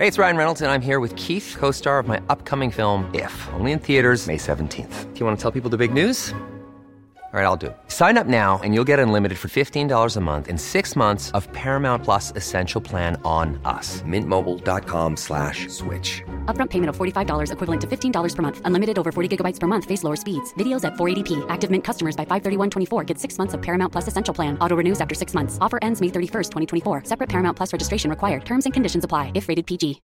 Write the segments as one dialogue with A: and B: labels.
A: Hey, it's Ryan Reynolds, and I'm here with Keith, co-star of my upcoming film, If, only in theaters May 17th. Do you want to tell people the big news? All right, I'll do it. Sign up now and you'll get unlimited for $15 a month and 6 months of Paramount Plus Essential Plan on us. MintMobile.com/switch.
B: Upfront payment of $45 equivalent to $15 per month. Unlimited over 40 gigabytes per month. Face lower speeds. Videos at 480p. Active Mint customers by 531.24 get 6 months of Paramount Plus Essential Plan. Auto renews after 6 months. Offer ends May 31st, 2024. Separate Paramount Plus registration required. Terms and conditions apply if rated PG.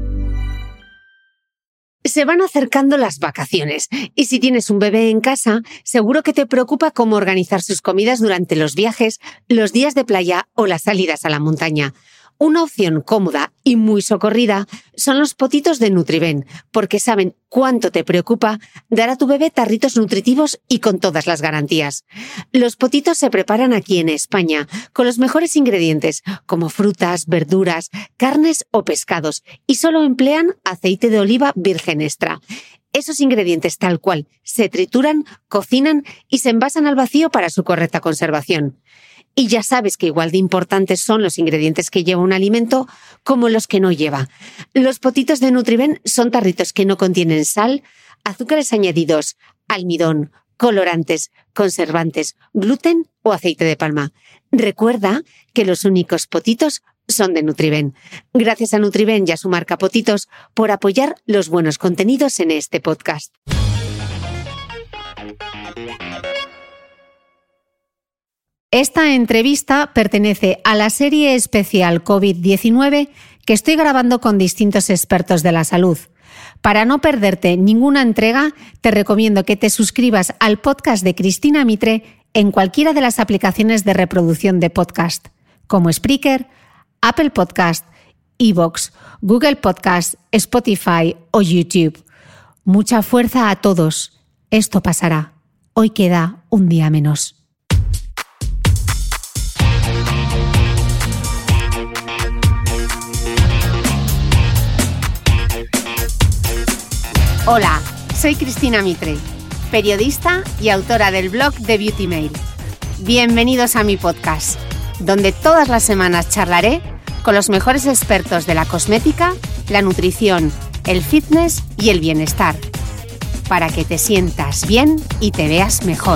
C: Se van acercando las vacaciones y si tienes un bebé en casa, seguro que te preocupa cómo organizar sus comidas durante los viajes, los días de playa o las salidas a la montaña. Una opción cómoda y muy socorrida son los potitos de Nutriben, porque saben cuánto te preocupa dar a tu bebé tarritos nutritivos y con todas las garantías. Los potitos se preparan aquí en España con los mejores ingredientes, como frutas, verduras, carnes o pescados, y solo emplean aceite de oliva virgen extra. Esos ingredientes tal cual se trituran, cocinan y se envasan al vacío para su correcta conservación. Y ya sabes que igual de importantes son los ingredientes que lleva un alimento como los que no lleva. Los potitos de Nutriben son tarritos que no contienen sal, azúcares añadidos, almidón, colorantes, conservantes, gluten o aceite de palma. Recuerda que los únicos potitos son de Nutriben. Gracias a Nutriben y a su marca Potitos por apoyar los buenos contenidos en este podcast. Esta entrevista pertenece a la serie especial COVID-19 que estoy grabando con distintos expertos de la salud. Para no perderte ninguna entrega, te recomiendo que te suscribas al podcast de Cristina Mitre en cualquiera de las aplicaciones de reproducción de podcast, como Spreaker, Apple Podcast, iVoox, Google Podcast, Spotify o YouTube. Mucha fuerza a todos. Esto pasará. Hoy queda un día menos. Hola, soy Cristina Mitre, periodista y autora del blog de Beauty Mail. Bienvenidos a mi podcast, donde todas las semanas charlaré con los mejores expertos de la cosmética, la nutrición, el fitness y el bienestar, para que te sientas bien y te veas mejor.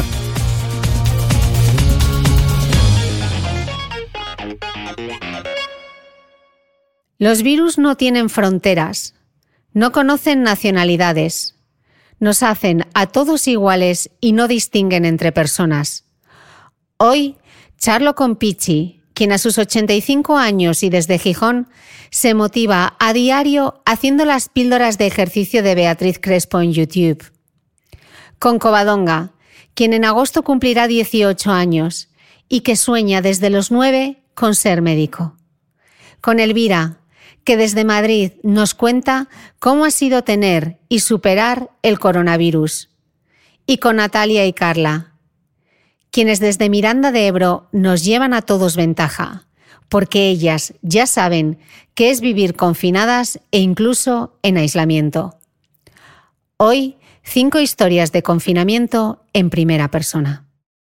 C: Los virus no tienen fronteras. No conocen nacionalidades, nos hacen a todos iguales y no distinguen entre personas. Hoy charlo con Pichi, quien a sus 85 años y desde Gijón se motiva a diario haciendo las píldoras de ejercicio de Beatriz Crespo en YouTube. Con Covadonga, quien en agosto cumplirá 18 años y que sueña desde los 9 con ser médico. Con Elvira, que desde Madrid nos cuenta cómo ha sido tener y superar el coronavirus. Y con Natalia y Carla, quienes desde Miranda de Ebro nos llevan a todos ventaja, porque ellas ya saben qué es vivir confinadas e incluso en aislamiento. Hoy, 5 historias de confinamiento en primera persona.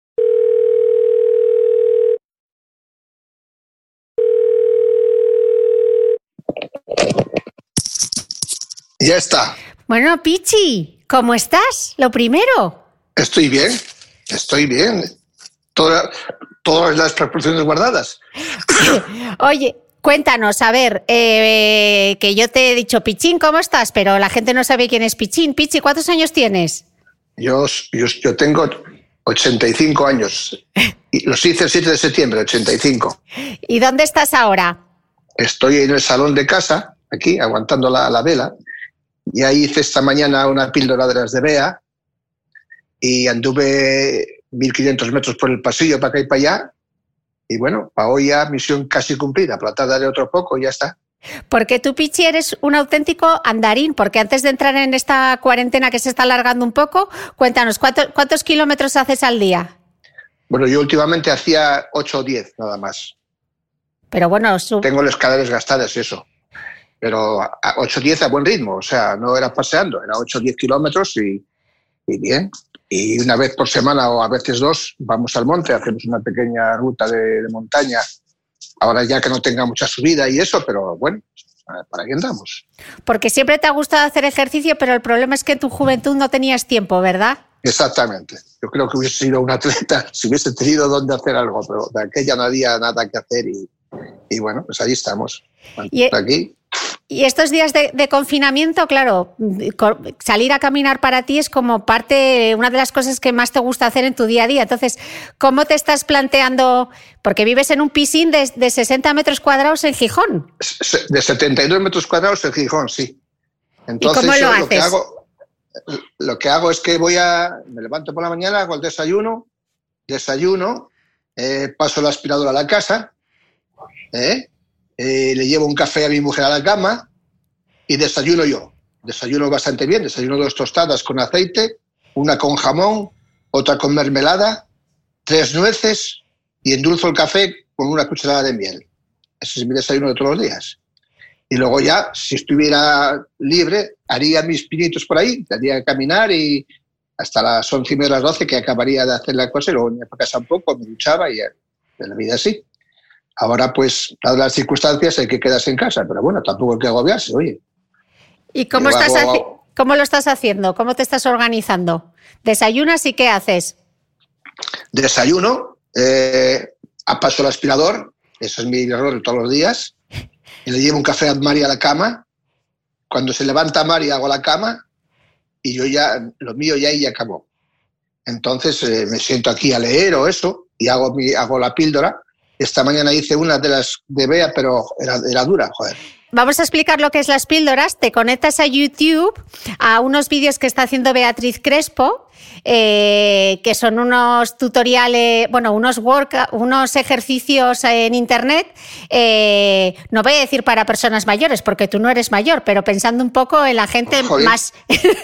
D: Ya está.
C: Bueno, Pichi, ¿cómo estás? Lo primero.
D: Estoy bien. Todas las precauciones guardadas.
C: Oye, cuéntanos, a ver, que yo te he dicho, Pichín, ¿cómo estás? Pero la gente no sabe quién es Pichín. Pichi, ¿cuántos años tienes?
D: Yo tengo 85 años. Y los hice el 7 de septiembre, 85.
C: ¿Y dónde estás ahora?
D: Estoy en el salón de casa, aquí, aguantando la vela. Y ahí hice esta mañana una píldora de las de Bea y anduve 1.500 metros por el pasillo para acá y para allá. Y bueno, para hoy ya misión casi cumplida, tratar de otro poco y ya está.
C: Porque tú, Pichi, eres un auténtico andarín, porque antes de entrar en esta cuarentena que se está alargando un poco, cuéntanos, ¿cuántos kilómetros haces al día?
D: Bueno, yo últimamente hacía 8 o 10 nada más.
C: Pero bueno,
D: tengo las escaleras gastadas, eso. Pero a 8 o 10 a buen ritmo, o sea, no era paseando, era 8 o 10 kilómetros y bien. Y una vez por semana o a veces 2 vamos al monte, hacemos una pequeña ruta de montaña. Ahora ya que no tenga mucha subida y eso, pero bueno, para aquí andamos.
C: Porque siempre te ha gustado hacer ejercicio, pero el problema es que en tu juventud no tenías tiempo, ¿verdad?
D: Exactamente. Yo creo que hubiese sido un atleta si hubiese tenido dónde hacer algo, pero de aquella no había nada que hacer y bueno, pues ahí estamos. Aquí.
C: Y estos días de confinamiento, claro, salir a caminar para ti es como una de las cosas que más te gusta hacer en tu día a día. Entonces, ¿cómo te estás planteando? Porque vives en un piscín de 60 metros cuadrados en Gijón.
D: De 72 metros cuadrados en Gijón, sí. Entonces,
C: ¿y cómo lo haces?
D: Lo que hago es que me levanto por la mañana, hago el desayuno, paso la aspiradora a la casa, le llevo un café a mi mujer a la cama y desayuno yo. Desayuno bastante bien, desayuno 2 tostadas con aceite, una con jamón, otra con mermelada, 3 nueces y endulzo el café con una cucharada de miel. Ese es mi desayuno de todos los días. Y luego ya, si estuviera libre, haría mis pinitos por ahí, daría a caminar y hasta las 11:30 las 12 que acabaría de hacer la cosa y luego venía para casa un poco, me duchaba y de la vida así. Ahora, pues, dadas las circunstancias, hay que quedarse en casa, pero bueno, tampoco hay que agobiarse, oye.
C: ¿Y cómo lo estás haciendo? ¿Cómo te estás organizando? ¿Desayunas y qué haces?
D: Desayuno, paso el aspirador, eso es mi error de todos los días, y le llevo un café a Mari a la cama. Cuando se levanta Mari hago la cama y yo ya, lo mío ya ahí acabó. Entonces me siento aquí a leer o eso y hago la píldora. Esta mañana hice una de las de Bea, pero era dura, joder.
C: Vamos a explicar lo que es las píldoras. Te conectas a YouTube, a unos vídeos que está haciendo Beatriz Crespo, que son unos tutoriales, bueno, unos ejercicios en Internet. No voy a decir para personas mayores, porque tú no eres mayor, pero pensando un poco en la gente más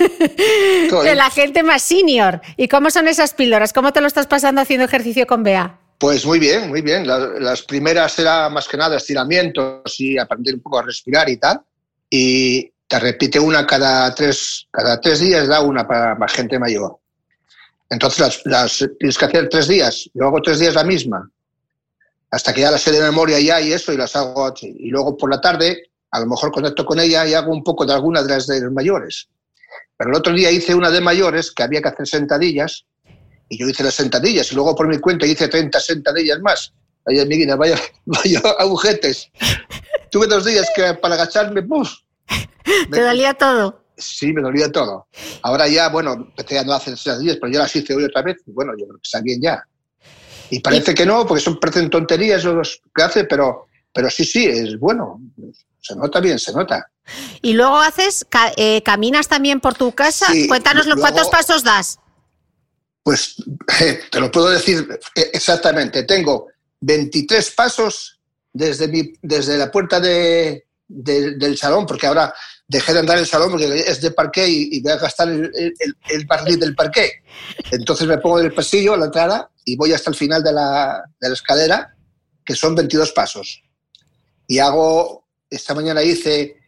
C: en la gente más senior. ¿Y cómo son esas píldoras? ¿Cómo te lo estás pasando haciendo ejercicio con Bea?
D: Pues muy bien, muy bien. Las primeras era más que nada estiramientos y aprender un poco a respirar y tal. Y te repite una cada tres días, da una para más gente mayor. Entonces las tienes que hacer 3 días. Yo hago 3 días la misma, hasta que ya las sé de memoria ya y eso, y las hago así. Y luego por la tarde, a lo mejor conecto con ella y hago un poco de alguna de las de los mayores. Pero el otro día hice una de mayores que había que hacer sentadillas. Y yo hice las sentadillas y luego por mi cuenta hice 30 sentadillas más. Ay, amiguina, vaya agujetes. Tuve 2 días que para agacharme, ¡puf!
C: ¿Te dolía todo?
D: Sí, me dolía todo. Ahora ya, bueno, empecé a no hacer sentadillas, pero ya las hice hoy otra vez. Y bueno, yo creo que está bien ya. Y parece que no, porque parecen tonterías los que hace, pero sí, es bueno. Se nota bien, se nota.
C: Y luego caminas también por tu casa. Sí, cuéntanos cuántos pasos das.
D: Pues te lo puedo decir exactamente. Tengo 23 pasos desde la puerta del salón, porque ahora dejé de andar en el salón porque es de parqué y voy a gastar el barril del parqué. Entonces me pongo en el pasillo, a la entrada, y voy hasta el final de la escalera, que son 22 pasos. Y esta mañana hice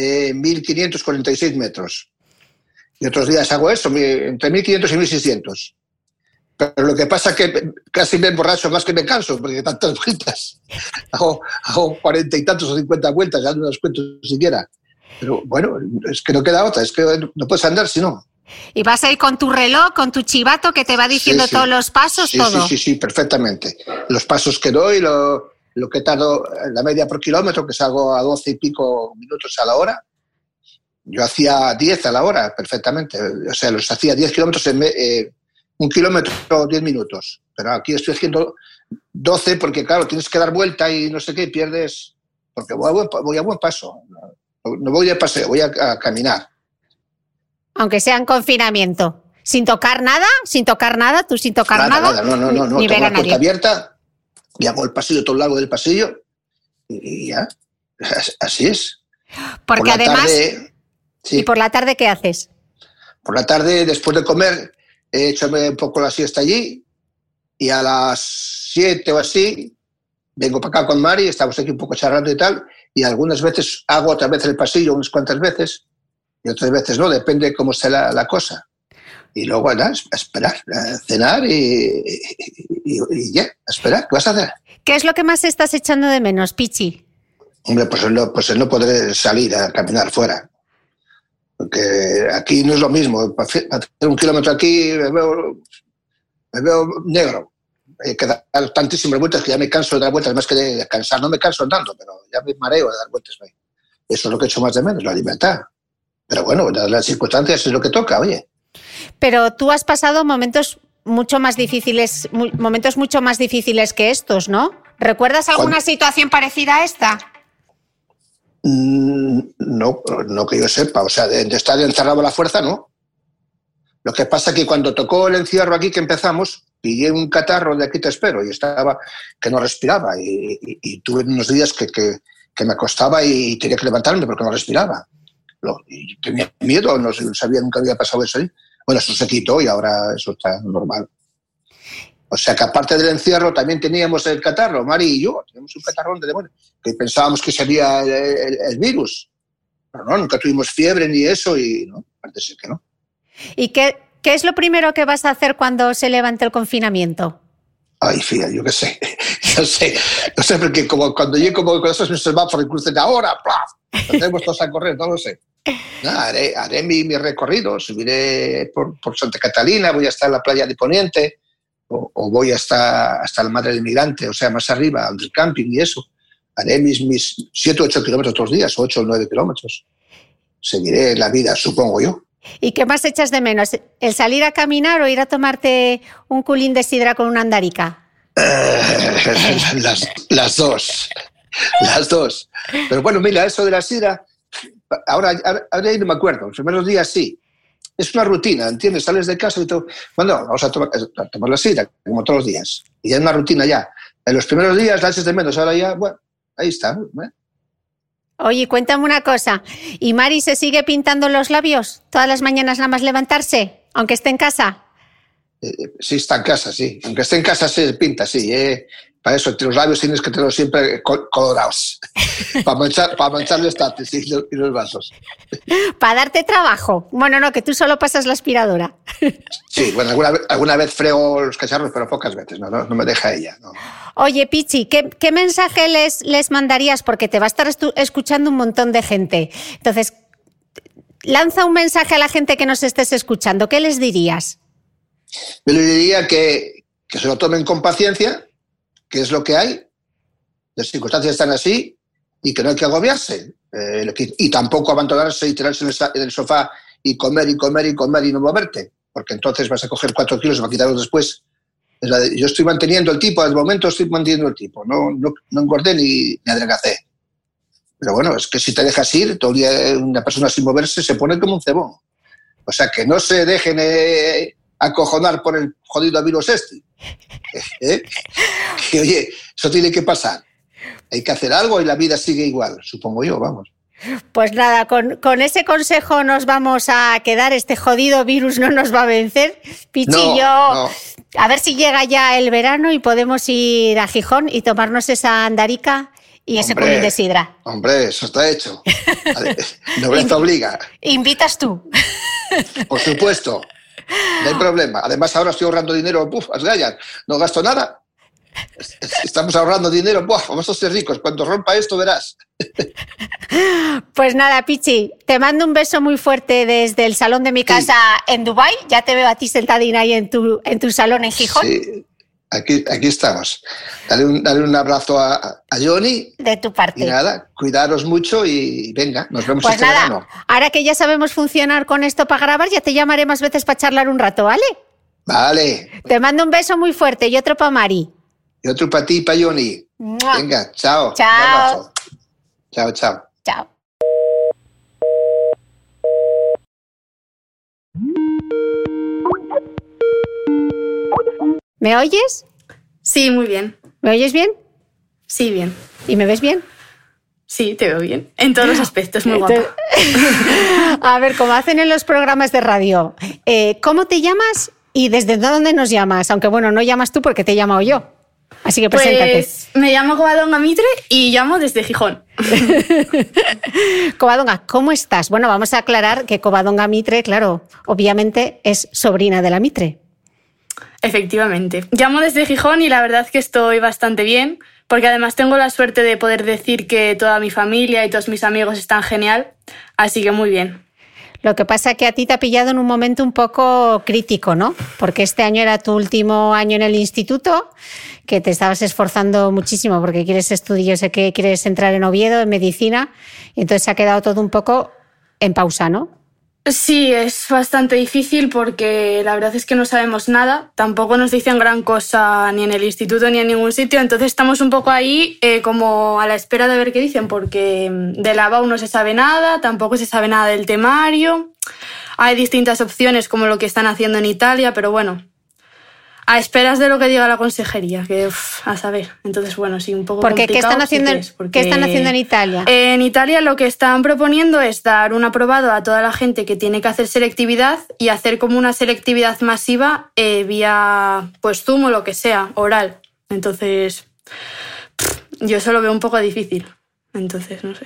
D: 1.546 metros. Y otros días hago eso, entre 1.500 y 1.600. Pero lo que pasa es que casi me emborracho más que me canso, porque tantas vueltas. Hago 40 y tantos o 50 vueltas, ya no las cuento siquiera. Pero bueno, es que no queda otra, es que no puedes andar si no.
C: ¿Y vas a ir con tu reloj, con tu chivato que te va diciendo todos los pasos, todo?
D: Sí, perfectamente. Los pasos que doy, lo que tardo, la media por kilómetro, que salgo a 12 y pico minutos a la hora. Yo hacía 10 a la hora, perfectamente. O sea, los hacía 10 kilómetros en 1 kilómetro, 10 minutos. Pero aquí estoy haciendo 12 porque, claro, tienes que dar vuelta y no sé qué, y pierdes. Porque voy a buen paso. No voy de paseo, voy a caminar.
C: Aunque sea en confinamiento. ¿Sin tocar nada? ¿Tú sin tocar nada?
D: No. Tengo la puerta abierta y hago el pasillo todo el largo del pasillo y ya. Así es.
C: Porque además...
D: Tarde, sí.
C: ¿Y por la tarde qué haces?
D: Por la tarde, después de comer, he hecho un poco la siesta allí y a las 7 o así vengo para acá con Mari, estamos aquí un poco charlando y tal, y algunas veces hago otra vez el pasillo, unas cuantas veces, y otras veces no, depende cómo esté la cosa. Y luego nada, a esperar, a cenar y ya, a esperar. ¿Qué vas a hacer?
C: ¿Qué es lo que más estás echando de menos, Pichi?
D: Hombre, pues el no poder salir a caminar fuera. Porque aquí no es lo mismo. Para hacer 1 kilómetro aquí me veo negro. Hay que dar tantísimas vueltas que ya me canso de dar vueltas, más que de descansar. No me canso andando, pero ya me mareo de dar vueltas. Eso es lo que echo más de menos, la libertad. Pero bueno, las circunstancias es lo que toca, oye.
C: Pero tú has pasado momentos mucho más difíciles que estos, ¿no? ¿Recuerdas alguna situación parecida a esta?
D: No que yo sepa. O sea, de estar encerrado a la fuerza, no. Lo que pasa es que cuando tocó el encierro aquí que empezamos, pillé un catarro de aquí te espero y estaba que no respiraba y tuve unos días que me acostaba y tenía que levantarme porque no respiraba. Y tenía miedo, no sabía, nunca había pasado eso ahí. Bueno, eso se quitó y ahora eso está normal. O sea que aparte del encierro también teníamos el catarro, Mari y yo, teníamos un catarrón de demonio, que pensábamos que sería el virus. Pero no, nunca tuvimos fiebre ni eso y no, parece que no.
C: ¿Y qué es lo primero que vas a hacer cuando se levante el confinamiento?
D: Ay, fíjate, yo qué sé. No sé, porque como cuando llego con esos semáforos y crucen ahora, ¡plaf! Nos tenemos todos a correr, no lo sé. Nada, haré mi recorrido, subiré por Santa Catalina, voy a estar en la playa de Poniente, o voy hasta la Madre del Migrante, o sea, más arriba, al camping y eso. Haré mis 7 o 8 kilómetros todos los días, 8 o 9 kilómetros. Seguiré la vida, supongo yo.
C: ¿Y qué más echas de menos? ¿El salir a caminar o ir a tomarte un culín de sidra con una andarica?
D: Las dos. Pero bueno, mira, eso de la sidra, ahora no me acuerdo. Los primeros días sí. Es una rutina, ¿entiendes? Sales de casa y todo. Bueno, vamos a tomar la sidra, como todos los días. Y ya es una rutina ya. En los primeros días la haces de menos, ahora ya, bueno, ahí está.
C: Oye, cuéntame una cosa. ¿Y Mari se sigue pintando los labios todas las mañanas nada más levantarse, aunque esté en casa?
D: Sí, está en casa, sí. Aunque esté en casa se pinta, sí. Para eso, los labios tienes que tenerlos siempre colorados. para manchar los tates y los vasos.
C: Para darte trabajo. Bueno, no, que tú solo pasas la aspiradora.
D: Sí, bueno, alguna vez frego los cacharros, pero pocas veces. No me deja ella. No.
C: Oye, Pichi, ¿qué mensaje les mandarías? Porque te va a estar escuchando un montón de gente. Entonces, lanza un mensaje a la gente que nos estés escuchando. ¿Qué les dirías?
D: Yo le diría que se lo tomen con paciencia, que es lo que hay, las circunstancias están así y que no hay que agobiarse. Y tampoco abandonarse y tirarse en el sofá y comer y no moverte, porque entonces vas a coger 4 kilos y vas a quitarlos después. Yo estoy manteniendo el tipo, al momento estoy manteniendo el tipo, no engordé ni adelgacé. Pero bueno, es que si te dejas ir, todo el día una persona sin moverse se pone como un cebón. O sea, que no se dejen acojonar por el jodido virus este. Que oye, eso tiene que pasar. Hay que hacer algo y la vida sigue igual, supongo yo, vamos.
C: Pues nada, con ese consejo nos vamos a quedar. Este jodido virus no nos va a vencer. Pichi, no. A ver si llega ya el verano y podemos ir a Gijón y tomarnos esa andarica y ese culín de sidra.
D: Hombre, eso está hecho. Nobleza obliga.
C: ¿Invitas tú?
D: Por supuesto. No hay problema. Además, ahora estoy ahorrando dinero. No gasto nada. Estamos ahorrando dinero. Vamos a ser ricos. Cuando rompa esto, verás.
C: Pues nada, Pichi, te mando un beso muy fuerte desde el salón de mi casa en Dubái. Ya te veo a ti sentadina ahí en tu salón en Gijón.
D: Sí, aquí estamos. Dale un abrazo a Johnny.
C: De tu parte.
D: Y nada, cuidaros mucho y venga, nos vemos
C: pues
D: este
C: nada,
D: verano.
C: Ahora que ya sabemos funcionar con esto para grabar, ya te llamaré más veces para charlar un rato, ¿vale?
D: Vale.
C: Te mando un beso muy fuerte y otro para Mari.
D: Y otro para ti y para Johnny. ¡Mua! Venga, chao.
C: Chao.
D: Chao, chao.
C: Chao. ¿Me oyes?
E: Sí, muy bien.
C: ¿Me oyes bien?
E: Sí, bien.
C: ¿Y me ves bien?
E: Sí, te veo bien. En todos los aspectos, muy guapa.
C: A ver, como hacen en los programas de radio, ¿cómo te llamas y desde dónde nos llamas? Aunque bueno, no llamas tú porque te he llamado yo. Así que preséntate.
E: Pues me llamo Covadonga Mitre y llamo desde Gijón.
C: Covadonga, ¿cómo estás? Bueno, vamos a aclarar que Covadonga Mitre, claro, obviamente es sobrina de la Mitre.
E: Efectivamente. Llamo desde Gijón y la verdad es que estoy bastante bien porque además tengo la suerte de poder decir que toda mi familia y todos mis amigos están genial, así que muy bien.
C: Lo que pasa es que a ti te ha pillado en un momento un poco crítico, ¿no? Porque este año era tu último año en el instituto, que te estabas esforzando muchísimo porque quieres estudiar, yo sé que quieres entrar en Oviedo, en medicina, y entonces se ha quedado todo un poco en pausa, ¿no?
E: Sí, es bastante difícil porque la verdad es que no sabemos nada, tampoco nos dicen gran cosa ni en el instituto ni en ningún sitio, entonces estamos un poco ahí como a la espera de ver qué dicen, porque de la BAU no se sabe nada, tampoco se sabe nada del temario, hay distintas opciones como lo que están haciendo en Italia, pero bueno, a esperas de lo que diga la consejería, que a saber. Entonces, bueno, sí, un poco
C: porque
E: complicado.
C: ¿Qué están haciendo en Italia?
E: En Italia lo que están proponiendo es dar un aprobado a toda la gente que tiene que hacer selectividad y hacer como una selectividad masiva vía pues Zoom o lo que sea, oral. Entonces, yo eso lo veo un poco difícil. Entonces, no sé.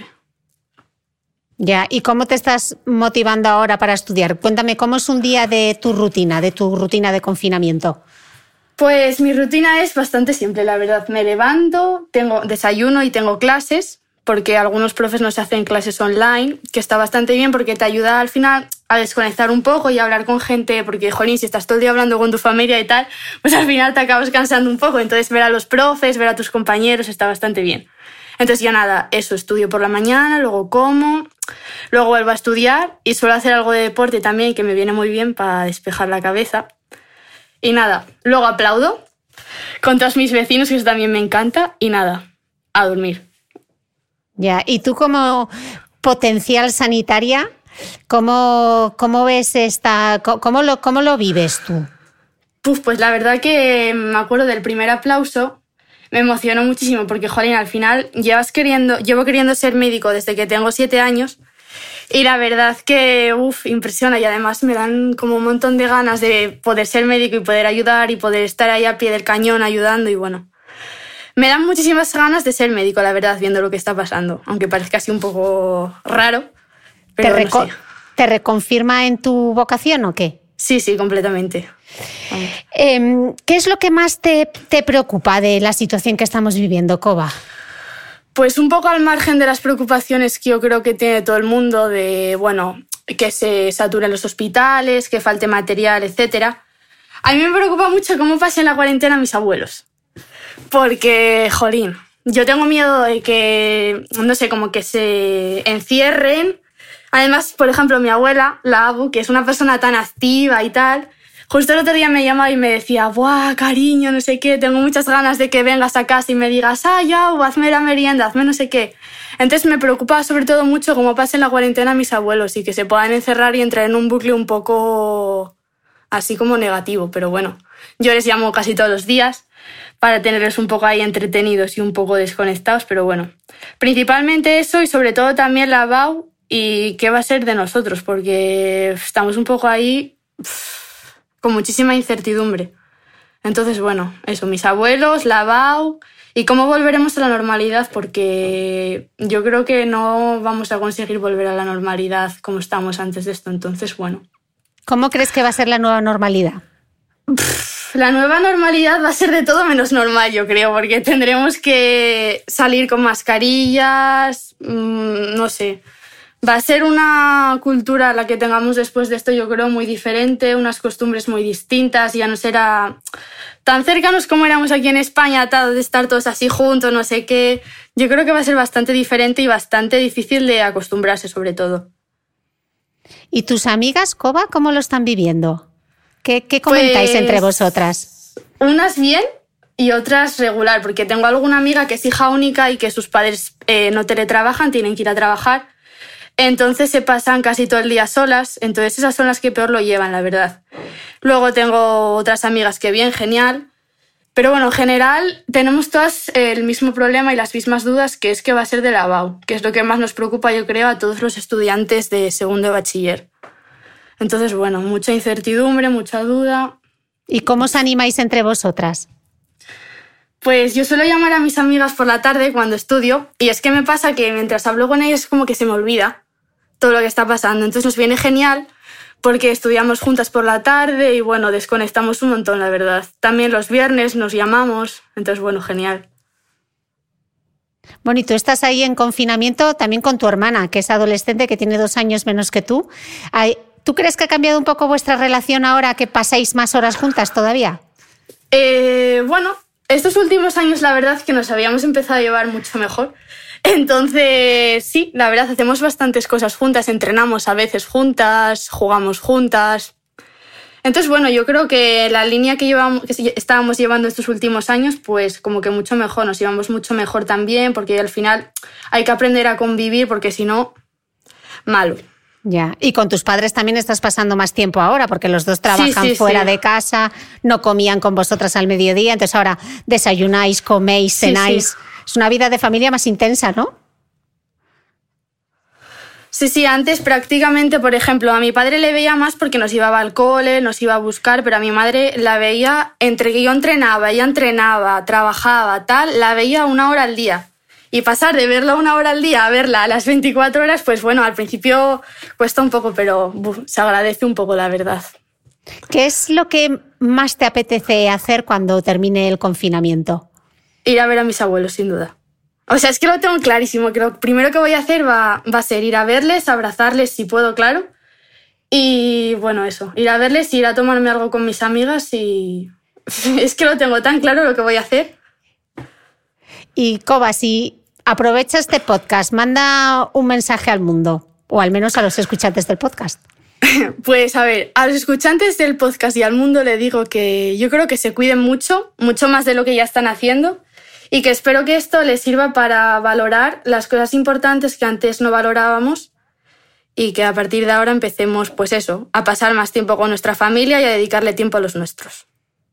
C: Ya, ¿y cómo te estás motivando ahora para estudiar? Cuéntame, ¿cómo es un día de tu rutina de confinamiento?
E: Pues mi rutina es bastante simple, la verdad. Me levanto, tengo desayuno y tengo clases, porque algunos profes nos hacen clases online, que está bastante bien porque te ayuda al final a desconectar un poco y a hablar con gente, porque, jolín, si estás todo el día hablando con tu familia y tal, pues al final te acabas cansando un poco. Entonces ver a los profes, ver a tus compañeros está bastante bien. Entonces ya nada, eso, estudio por la mañana, luego como, luego vuelvo a estudiar y suelo hacer algo de deporte también, que me viene muy bien para despejar la cabeza. Y nada, luego aplaudo con todos mis vecinos, que eso también me encanta, y nada, a dormir.
C: Ya, y tú como potencial sanitaria, ¿cómo ves cómo lo vives tú?
E: Pues la verdad que me acuerdo del primer aplauso, me emocionó muchísimo porque, jolín, al final llevo queriendo ser médico desde que tengo 7 años. Y la verdad que, impresiona, y además me dan como un montón de ganas de poder ser médico y poder ayudar y poder estar ahí al pie del cañón ayudando y bueno. Me dan muchísimas ganas de ser médico, la verdad, viendo lo que está pasando, aunque parezca así un poco raro, pero no sé.
C: ¿Te reconfirma en tu vocación o qué?
E: Sí, completamente.
C: ¿Qué es lo que más te preocupa de la situación que estamos viviendo, Coba?
E: Pues un poco al margen de las preocupaciones que yo creo que tiene todo el mundo de, bueno, que se saturen los hospitales, que falte material, etc. A mí me preocupa mucho cómo pasen la cuarentena mis abuelos. Porque, jolín, yo tengo miedo de que, no sé, como que se encierren. Además, por ejemplo, mi abuela, la Abu, que es una persona tan activa y tal, justo el otro día me llamaba y me decía, ¡buah, cariño, no sé qué! Tengo muchas ganas de que vengas a casa y me digas, ya, hazme la merienda, hazme no sé qué. Entonces me preocupa sobre todo mucho cómo pasen la cuarentena mis abuelos y que se puedan encerrar y entrar en un bucle un poco así como negativo. Pero bueno, yo les llamo casi todos los días para tenerlos un poco ahí entretenidos y un poco desconectados, pero bueno. Principalmente eso y sobre todo también la BAU y qué va a ser de nosotros, porque estamos un poco ahí con muchísima incertidumbre. Entonces, bueno, eso, mis abuelos, la BAU y cómo volveremos a la normalidad, porque yo creo que no vamos a conseguir volver a la normalidad como estábamos antes de esto. Entonces, bueno.
C: ¿Cómo crees que va a ser la nueva normalidad?
E: La nueva normalidad va a ser de todo menos normal, yo creo, porque tendremos que salir con mascarillas, no sé. Va a ser una cultura la que tengamos después de esto, yo creo, muy diferente, unas costumbres muy distintas, ya no será tan cercanos como éramos aquí en España, de estar todos así juntos, no sé qué. Yo creo que va a ser bastante diferente y bastante difícil de acostumbrarse, sobre todo.
C: ¿Y tus amigas, Coba, cómo lo están viviendo? ¿Qué comentáis entre vosotras?
E: Unas bien y otras regular, porque tengo alguna amiga que es hija única y que sus padres no teletrabajan, tienen que ir a trabajar. Entonces se pasan casi todo el día solas, entonces esas son las que peor lo llevan, la verdad. Luego tengo otras amigas que bien, genial. Pero bueno, en general tenemos todas el mismo problema y las mismas dudas, que es que va a ser de la BAU, que es lo que más nos preocupa, yo creo, a todos los estudiantes de segundo de bachiller. Entonces, bueno, mucha incertidumbre, mucha duda.
C: ¿Y cómo os animáis entre vosotras?
E: Pues yo suelo llamar a mis amigas por la tarde cuando estudio y es que me pasa que mientras hablo con ellas es como que se me olvida todo lo que está pasando. Entonces nos viene genial porque estudiamos juntas por la tarde y bueno, desconectamos un montón, la verdad. También los viernes nos llamamos, entonces bueno, genial.
C: Bueno, y tú estás ahí en confinamiento también con tu hermana, que es adolescente, que tiene 2 años menos que tú. ¿Tú crees que ha cambiado un poco vuestra relación ahora que pasáis más horas juntas todavía?
E: Bueno, estos últimos años la verdad es que nos habíamos empezado a llevar mucho mejor. Entonces, sí, la verdad, hacemos bastantes cosas juntas, entrenamos a veces juntas, jugamos juntas. Entonces, bueno, yo creo que la línea que estábamos llevando estos últimos años, pues como que mucho mejor, nos llevamos mucho mejor también, porque al final hay que aprender a convivir, porque si no, malo.
C: Ya, y con tus padres también estás pasando más tiempo ahora, porque los dos trabajan fuera de casa, no comían con vosotras al mediodía, entonces ahora desayunáis, coméis, cenáis. Sí. Es una vida de familia más intensa, ¿no?
E: Sí, antes prácticamente, por ejemplo, a mi padre le veía más porque nos llevaba al cole, nos iba a buscar, pero a mi madre la veía entre que yo entrenaba, ella entrenaba, trabajaba, tal, la veía 1 hora al día. Y pasar de verla 1 hora al día a verla a las 24 horas, pues bueno, al principio cuesta un poco, pero se agradece un poco, la verdad.
C: ¿Qué es lo que más te apetece hacer cuando termine el confinamiento?
E: Ir a ver a mis abuelos, sin duda. O sea, es que lo tengo clarísimo, que lo primero que voy a hacer va a ser ir a verles, abrazarles si puedo, claro. Y bueno, eso, ir a verles, ir a tomarme algo con mis amigas y es que lo tengo tan claro lo que voy a hacer.
C: Y Coba, si aprovecha este podcast, manda un mensaje al mundo, o al menos a los escuchantes del podcast.
E: Pues a ver, a los escuchantes del podcast y al mundo le digo que yo creo que se cuiden mucho, mucho más de lo que ya están haciendo, y que espero que esto les sirva para valorar las cosas importantes que antes no valorábamos y que a partir de ahora empecemos, pues eso, a pasar más tiempo con nuestra familia y a dedicarle tiempo a los nuestros.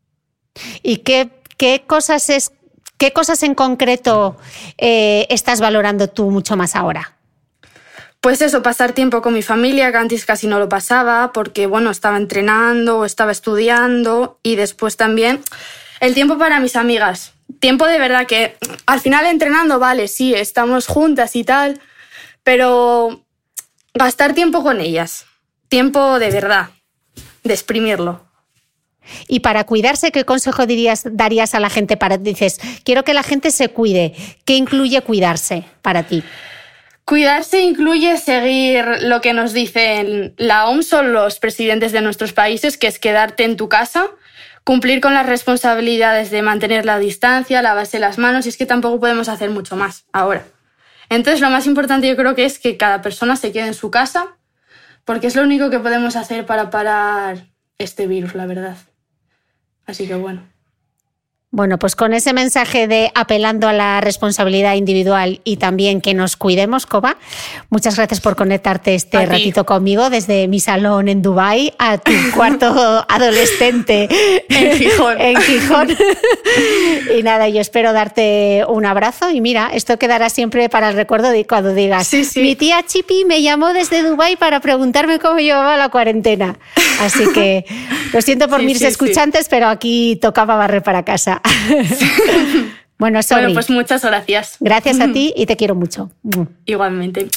C: ¿Y qué cosas en concreto estás valorando tú mucho más ahora?
E: Pues eso, pasar tiempo con mi familia, que antes casi no lo pasaba porque, bueno, estaba entrenando o estaba estudiando, y después también el tiempo para mis amigas. Tiempo de verdad que al final entrenando, vale, sí, estamos juntas y tal, pero gastar tiempo con ellas. Tiempo de verdad, de exprimirlo.
C: Y para cuidarse, ¿qué consejo darías a la gente? Dices, quiero que la gente se cuide. ¿Qué incluye cuidarse para ti?
E: Cuidarse incluye seguir lo que nos dicen la OMS o los presidentes de nuestros países, que es quedarte en tu casa, cumplir con las responsabilidades de mantener la distancia, lavarse las manos, y es que tampoco podemos hacer mucho más ahora. Entonces, lo más importante yo creo que es que cada persona se quede en su casa, porque es lo único que podemos hacer para parar este virus, la verdad. Así que bueno.
C: Bueno, pues con ese mensaje de apelando a la responsabilidad individual y también que nos cuidemos, Coba, muchas gracias por conectarte este ratito conmigo desde mi salón en Dubái a tu cuarto adolescente en Gijón. Y nada, yo espero darte un abrazo y mira, esto quedará siempre para el recuerdo de cuando digas, sí. Mi tía Chipi me llamó desde Dubái para preguntarme cómo llevaba la cuarentena. Así que lo siento por mis escuchantes, pero aquí tocaba barrer para casa. Bueno,
E: pues muchas gracias.
C: Gracias a ti y te quiero mucho.
E: Igualmente.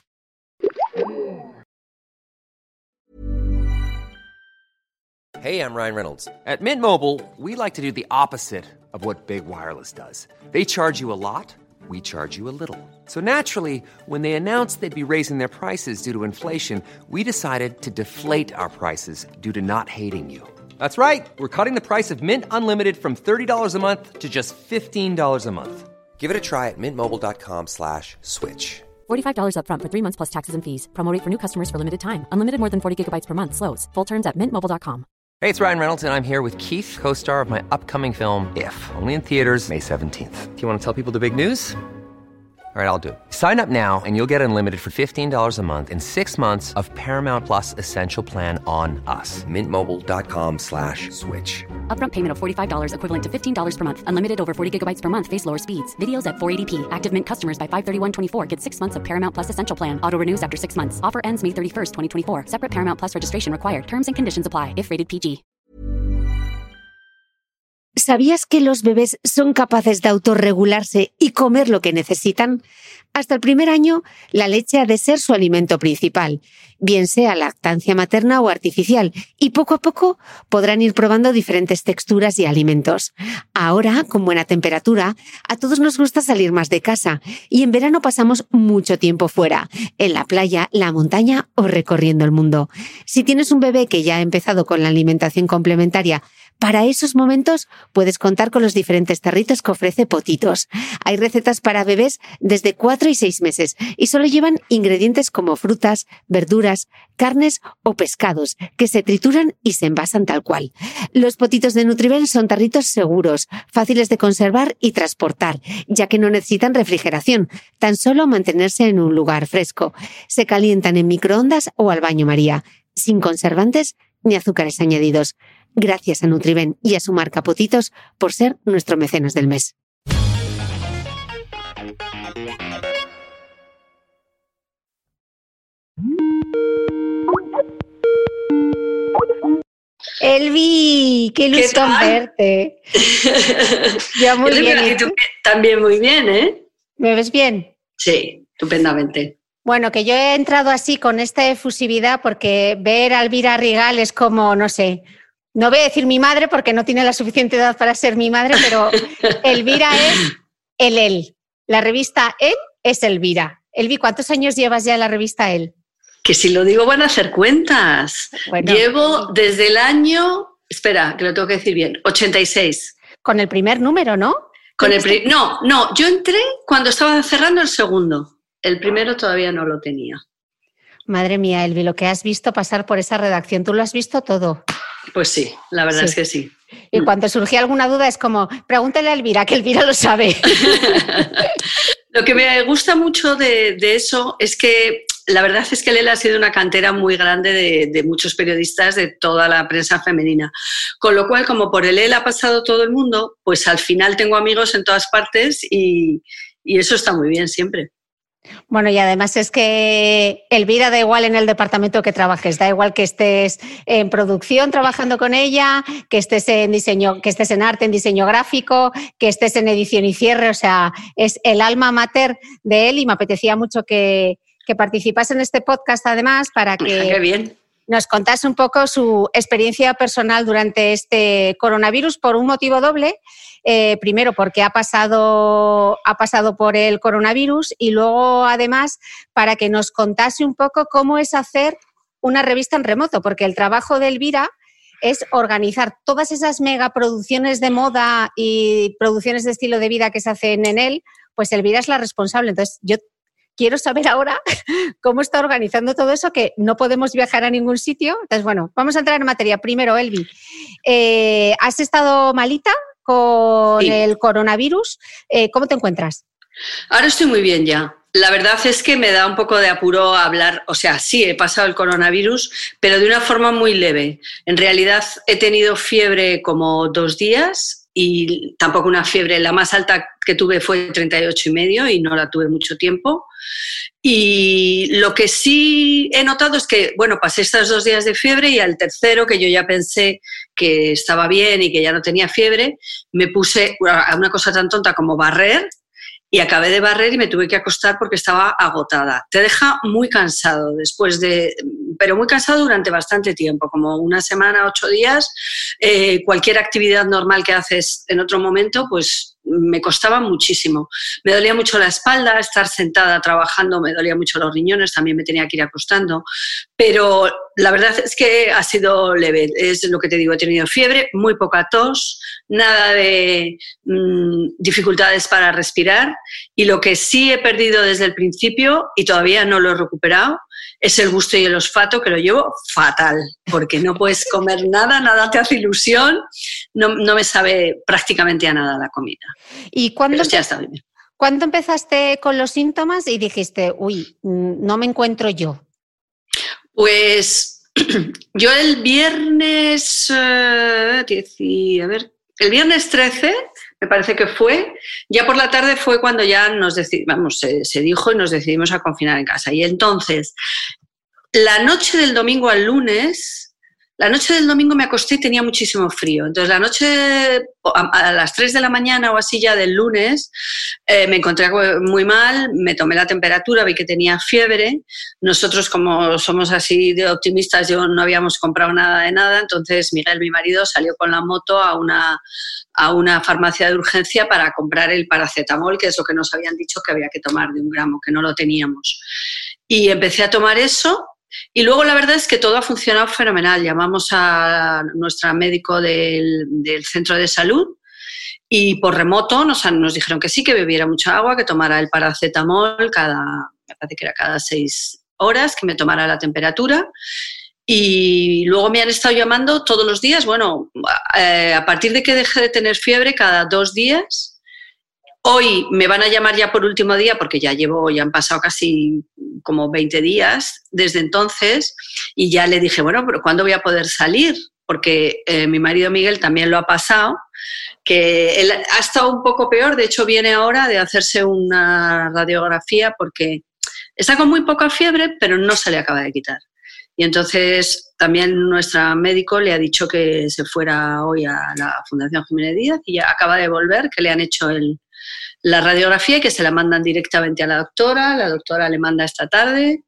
A: Hey, I'm Ryan Reynolds. At Mint Mobile, we like to do the opposite of what Big Wireless does. They charge you a lot, we charge you a little. So naturally, when they announced they'd be raising their prices due to inflation, we decided to deflate our prices due to not hating you. That's right. We're cutting the price of Mint Unlimited from $30 a month to just $15 a month. Give it a try at mintmobile.com/switch.
B: $45 up front for 3 months plus taxes and fees. Promo rate for new customers for limited time. Unlimited more than 40 gigabytes per month. Slows full terms at mintmobile.com.
A: Hey, it's Ryan Reynolds, and I'm here with Keith, co-star of my upcoming film, If, only in theaters May 17th. Do you want to tell people the big news? All right, I'll do it. Sign up now and you'll get unlimited for $15 a month and 6 months of Paramount Plus Essential Plan on us. mintmobile.com/switch.
B: Upfront payment of $45 equivalent to $15 per month. Unlimited over 40 gigabytes per month. Face lower speeds. Videos at 480p. Active Mint customers by 531.24 get 6 months of Paramount Plus Essential Plan. Auto renews after 6 months. Offer ends May 31st, 2024. Separate Paramount Plus registration required. Terms and conditions apply if rated PG.
C: ¿Sabías que los bebés son capaces de autorregularse y comer lo que necesitan? Hasta el primer año, la leche ha de ser su alimento principal, bien sea lactancia materna o artificial, y poco a poco podrán ir probando diferentes texturas y alimentos. Ahora, con buena temperatura, a todos nos gusta salir más de casa y en verano pasamos mucho tiempo fuera, en la playa, la montaña o recorriendo el mundo. Si tienes un bebé que ya ha empezado con la alimentación complementaria, para esos momentos puedes contar con los diferentes tarritos que ofrece Potitos. Hay recetas para bebés desde 4 y 6 meses y solo llevan ingredientes como frutas, verduras, carnes o pescados que se trituran y se envasan tal cual. Los Potitos de Nutribel son tarritos seguros, fáciles de conservar y transportar, ya que no necesitan refrigeración, tan solo mantenerse en un lugar fresco. Se calientan en microondas o al baño María, sin conservantes ni azúcares añadidos. Gracias a Nutriben y a su marca Potitos por ser nuestro mecenas del mes. Elvi, qué ilusión verte. Yo muy bien.
F: Y tú también muy bien, ¿eh?
C: ¿Me ves bien?
F: Sí, estupendamente.
C: Bueno, que yo he entrado así con esta efusividad porque ver a Elvira Rigal es como, no sé, no voy a decir mi madre porque no tiene la suficiente edad para ser mi madre, pero Elvira es él. La revista Él es Elvira. Elvi, ¿cuántos años llevas ya en la revista Él?
F: Que si lo digo van a hacer cuentas. Bueno, llevo desde el año, espera, que lo tengo que decir bien, 86.
C: Con el primer número, ¿no?
F: No, yo entré cuando estaba cerrando el segundo. El primero todavía no lo tenía.
C: Madre mía, Elvi, lo que has visto pasar por esa redacción, ¿tú lo has visto todo?
F: Pues sí, la verdad es que sí.
C: Y cuando surgía alguna duda es como, pregúntale a Elvira, que Elvira lo sabe.
F: Lo que me gusta mucho de eso es que la verdad es que Lela ha sido una cantera muy grande de muchos periodistas de toda la prensa femenina. Con lo cual, como por el Lela ha pasado todo el mundo, pues al final tengo amigos en todas partes y eso está muy bien siempre.
C: Bueno, y además es que Elvira da igual en el departamento que trabajes, da igual que estés en producción trabajando con ella, que estés en diseño, que estés en arte, en diseño gráfico, que estés en edición y cierre, o sea, es el alma mater de él y me apetecía mucho que participase en este podcast además para que nos contase un poco su experiencia personal durante este coronavirus por un motivo doble. Primero porque ha pasado por el coronavirus y luego además para que nos contase un poco cómo es hacer una revista en remoto, porque el trabajo de Elvira es organizar todas esas megaproducciones de moda y producciones de estilo de vida que se hacen en él, pues Elvira es la responsable. Entonces yo quiero saber ahora cómo está organizando todo eso, que no podemos viajar a ningún sitio. Entonces, bueno, vamos a entrar en materia. Primero, Elvi, ¿has estado malita con el coronavirus? ¿Cómo te encuentras?
F: Ahora estoy muy bien ya. La verdad es que me da un poco de apuro hablar, o sea, sí, he pasado el coronavirus, pero de una forma muy leve. En realidad he tenido fiebre como 2 días y tampoco una fiebre, la más alta que tuve fue 38,5 y no la tuve mucho tiempo. Y lo que sí he notado es que, bueno, pasé estos 2 días de fiebre y al tercero, que yo ya pensé que estaba bien y que ya no tenía fiebre, me puse a una cosa tan tonta como barrer y acabé de barrer y me tuve que acostar porque estaba agotada. Te deja muy cansado pero muy cansado durante bastante tiempo, como una semana, 8 días. Cualquier actividad normal que haces en otro momento, pues me costaba muchísimo. Me dolía mucho la espalda, estar sentada trabajando, me dolía mucho los riñones, también me tenía que ir acostando, pero la verdad es que ha sido leve, es lo que te digo, he tenido fiebre, muy poca tos, nada de dificultades para respirar y lo que sí he perdido desde el principio y todavía no lo he recuperado es el gusto y el olfato, que lo llevo fatal, porque no puedes comer nada te hace ilusión, no me sabe prácticamente a nada la comida.
C: ¿Y
F: cuándo ya está bien?
C: ¿Cuándo empezaste con los síntomas y dijiste, uy, no me encuentro yo?
F: Pues yo el viernes, el viernes 13, me parece que fue, ya por la tarde fue cuando ya se dijo y nos decidimos a confinar en casa. Y entonces, la noche del domingo al lunes, La noche del domingo me acosté y tenía muchísimo frío. Entonces, la noche, a las 3 de la mañana o así ya del lunes, me encontré muy mal, me tomé la temperatura, vi que tenía fiebre. Nosotros, como somos así de optimistas, yo no habíamos comprado nada de nada. Entonces, Miguel, mi marido, salió con la moto a una farmacia de urgencia para comprar el paracetamol, que es lo que nos habían dicho que había que tomar de 1 gramo, que no lo teníamos. Y empecé a tomar eso. Y luego la verdad es que todo ha funcionado fenomenal. Llamamos a nuestro médico del centro de salud y por remoto nos dijeron que sí, que bebiera mucha agua, que tomara el paracetamol me parece que era cada 6 horas, que me tomara la temperatura. Y luego me han estado llamando todos los días. Bueno, a partir de que dejé de tener fiebre, cada 2 días. Hoy me van a llamar ya por último día porque ya han pasado casi como 20 días desde entonces y ya le dije, bueno, pero ¿cuándo voy a poder salir? Porque mi marido Miguel también lo ha pasado, que él ha estado un poco peor, de hecho viene ahora de hacerse una radiografía porque está con muy poca fiebre, pero no se le acaba de quitar. Y entonces también nuestro médico le ha dicho que se fuera hoy a la Fundación Jiménez Díaz y ya acaba de volver, que le han hecho la radiografía y que se la mandan directamente a la doctora le manda esta tarde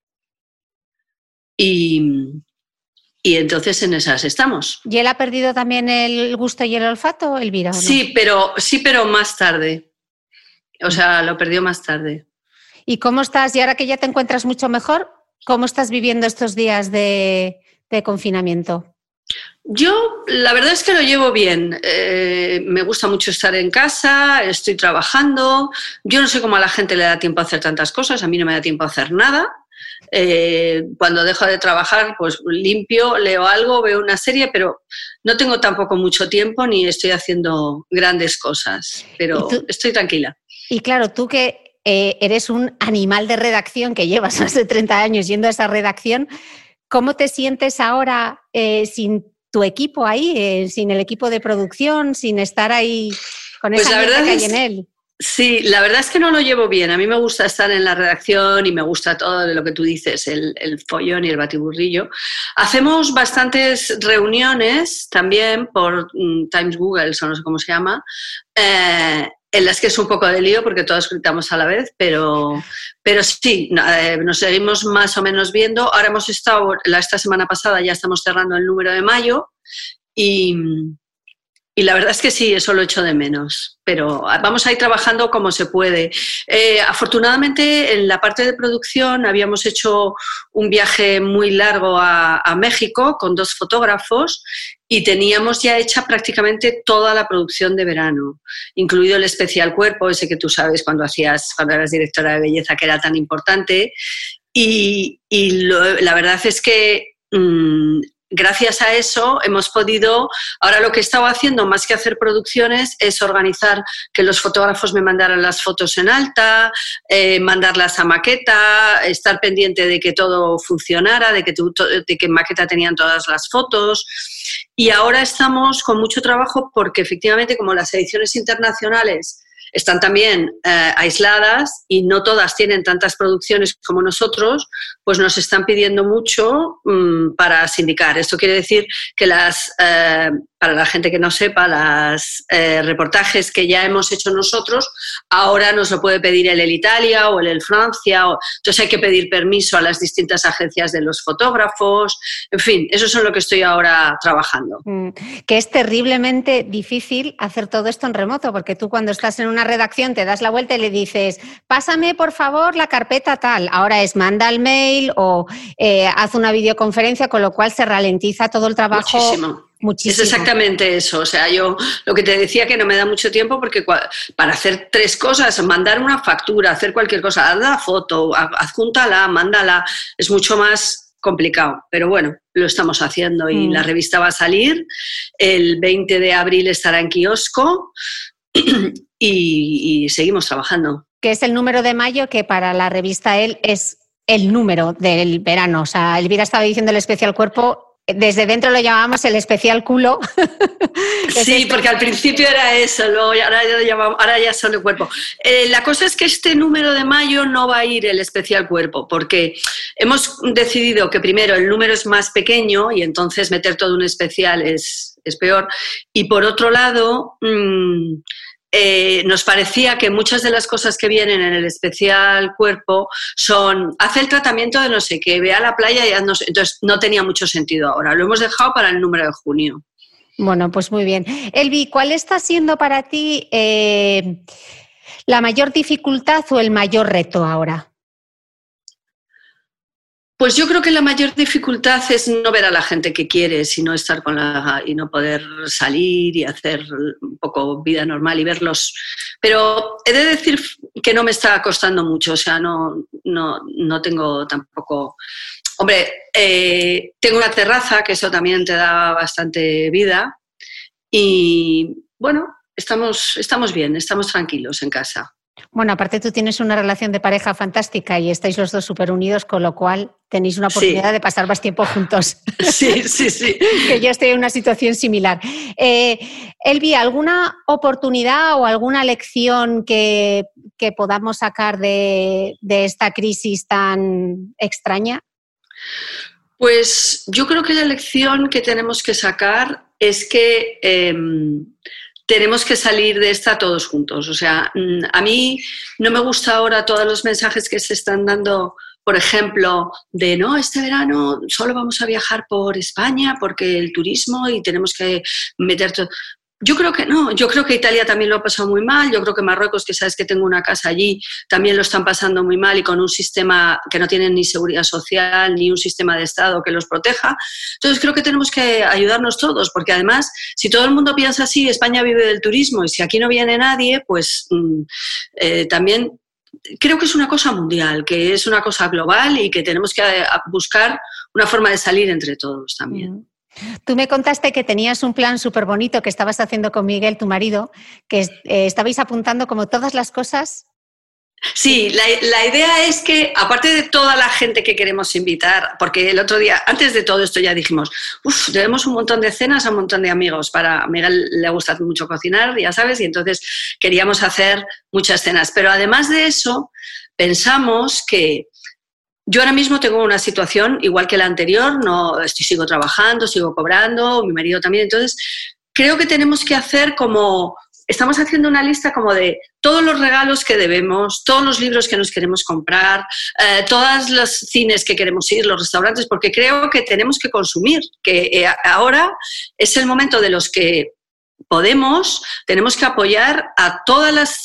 F: y entonces en esas estamos.
C: ¿Y él ha perdido también el gusto y el olfato, Elvira? ¿O no?
F: Sí, pero más tarde, o sea, lo perdió más tarde.
C: ¿Y cómo estás? Y ahora que ya te encuentras mucho mejor, ¿cómo estás viviendo estos días de confinamiento?
F: Yo, la verdad es que lo llevo bien. Me gusta mucho estar en casa, estoy trabajando. Yo no sé cómo a la gente le da tiempo a hacer tantas cosas, a mí no me da tiempo a hacer nada. Cuando dejo de trabajar, pues limpio, leo algo, veo una serie, pero no tengo tampoco mucho tiempo ni estoy haciendo grandes cosas, pero estoy tranquila.
C: Y claro, tú que eres un animal de redacción, que llevas más de 30 años yendo a esa redacción, ¿cómo te sientes ahora sin tu equipo ahí, sin el equipo de producción, sin estar ahí con esa gente que hay en él?
F: Sí, la verdad es que no lo llevo bien. A mí me gusta estar en la redacción y me gusta todo lo que tú dices, el follón y el batiburrillo. Hacemos bastantes reuniones también por Times Google, o no sé cómo se llama, en las que es un poco de lío porque todos gritamos a la vez, pero sí, nos seguimos más o menos viendo. Ahora hemos estado, esta semana pasada ya estamos cerrando el número de mayo y la verdad es que sí, eso lo echo de menos, pero vamos a ir trabajando como se puede. Afortunadamente, en la parte de producción habíamos hecho un viaje muy largo a México con 2 fotógrafos y teníamos ya hecha prácticamente toda la producción de verano, incluido el especial cuerpo, ese que tú sabes cuando eras directora de belleza, que era tan importante. Y la verdad es que gracias a eso hemos podido, ahora lo que he estado haciendo más que hacer producciones es organizar que los fotógrafos me mandaran las fotos en alta, mandarlas a maqueta, estar pendiente de que todo funcionara, de que en maqueta tenían todas las fotos. Y ahora estamos con mucho trabajo porque efectivamente como las ediciones internacionales están también aisladas y no todas tienen tantas producciones como nosotros, pues nos están pidiendo mucho para sindicar. Esto quiere decir que para la gente que no sepa, los reportajes que ya hemos hecho nosotros, ahora nos lo puede pedir el Italia o el Francia. Entonces hay que pedir permiso a las distintas agencias de los fotógrafos. En fin, eso es en lo que estoy ahora trabajando.
C: Que es terriblemente difícil hacer todo esto en remoto, porque tú cuando estás en una redacción te das la vuelta y le dices, pásame por favor la carpeta tal. Ahora es manda el mail o haz una videoconferencia, con lo cual se ralentiza todo el trabajo. Muchísimo.
F: Es exactamente eso. O sea, yo lo que te decía que no me da mucho tiempo porque para hacer 3 cosas, mandar una factura, hacer cualquier cosa, haz la foto, adjúntala, mándala, es mucho más complicado. Pero bueno, lo estamos haciendo y la revista va a salir. El 20 de abril estará en kiosco y seguimos trabajando.
C: Que es el número de mayo, que para la revista Elle es el número del verano. O sea, Elvira estaba diciendo el especial cuerpo. Desde dentro lo llamábamos el especial culo.
F: Sí, porque al principio era eso, luego ahora ya solo cuerpo. La cosa es que este número de mayo no va a ir el especial cuerpo, porque hemos decidido que primero el número es más pequeño y entonces meter todo un especial es peor. Y por otro lado, nos parecía que muchas de las cosas que vienen en el especial cuerpo son, hace el tratamiento de no sé qué, ve a la playa, ya no sé, entonces no tenía mucho sentido ahora. Lo hemos dejado para el número de junio.
C: Bueno, pues muy bien. Elvi, ¿cuál está siendo para ti la mayor dificultad o el mayor reto ahora?
F: Pues yo creo que la mayor dificultad es no ver a la gente que quieres y no estar y no poder salir y hacer un poco vida normal y verlos. Pero he de decir que no me está costando mucho, o sea, no tengo tampoco... Hombre, tengo una terraza, que eso también te da bastante vida y bueno, estamos bien, estamos tranquilos en casa.
C: Bueno, aparte tú tienes una relación de pareja fantástica y estáis los dos súper unidos, con lo cual tenéis una oportunidad de pasar más tiempo juntos.
F: Sí.
C: Que yo estoy en una situación similar. Elvi, ¿alguna oportunidad o alguna lección que podamos sacar de esta crisis tan extraña?
F: Pues yo creo que la lección que tenemos que sacar es que... tenemos que salir de esta todos juntos. O sea, a mí no me gusta ahora todos los mensajes que se están dando, por ejemplo, de no, este verano solo vamos a viajar por España porque el turismo y tenemos que meter todo. Yo creo que no, yo creo que Italia también lo ha pasado muy mal, yo creo que Marruecos, que sabes que tengo una casa allí, también lo están pasando muy mal y con un sistema que no tienen ni seguridad social ni un sistema de Estado que los proteja. Entonces creo que tenemos que ayudarnos todos, porque además, si todo el mundo piensa así, España vive del turismo y si aquí no viene nadie, pues también creo que es una cosa mundial, que es una cosa global y que tenemos que buscar una forma de salir entre todos también.
C: Tú me contaste que tenías un plan súper bonito que estabas haciendo con Miguel, tu marido, que estabais apuntando como todas las cosas.
F: Sí, la idea es que, aparte de toda la gente que queremos invitar, porque el otro día, antes de todo esto ya dijimos, debemos un montón de cenas a un montón de amigos. A Miguel le gusta mucho cocinar, ya sabes, y entonces queríamos hacer muchas cenas. Pero además de eso, pensamos que yo ahora mismo tengo una situación igual que la anterior, sigo trabajando, sigo cobrando, mi marido también, entonces creo que tenemos que hacer estamos haciendo una lista como de todos los regalos que debemos, todos los libros que nos queremos comprar, todos los cines que queremos ir, los restaurantes, porque creo que tenemos que consumir, que ahora es el momento de los que tenemos que apoyar a todas las,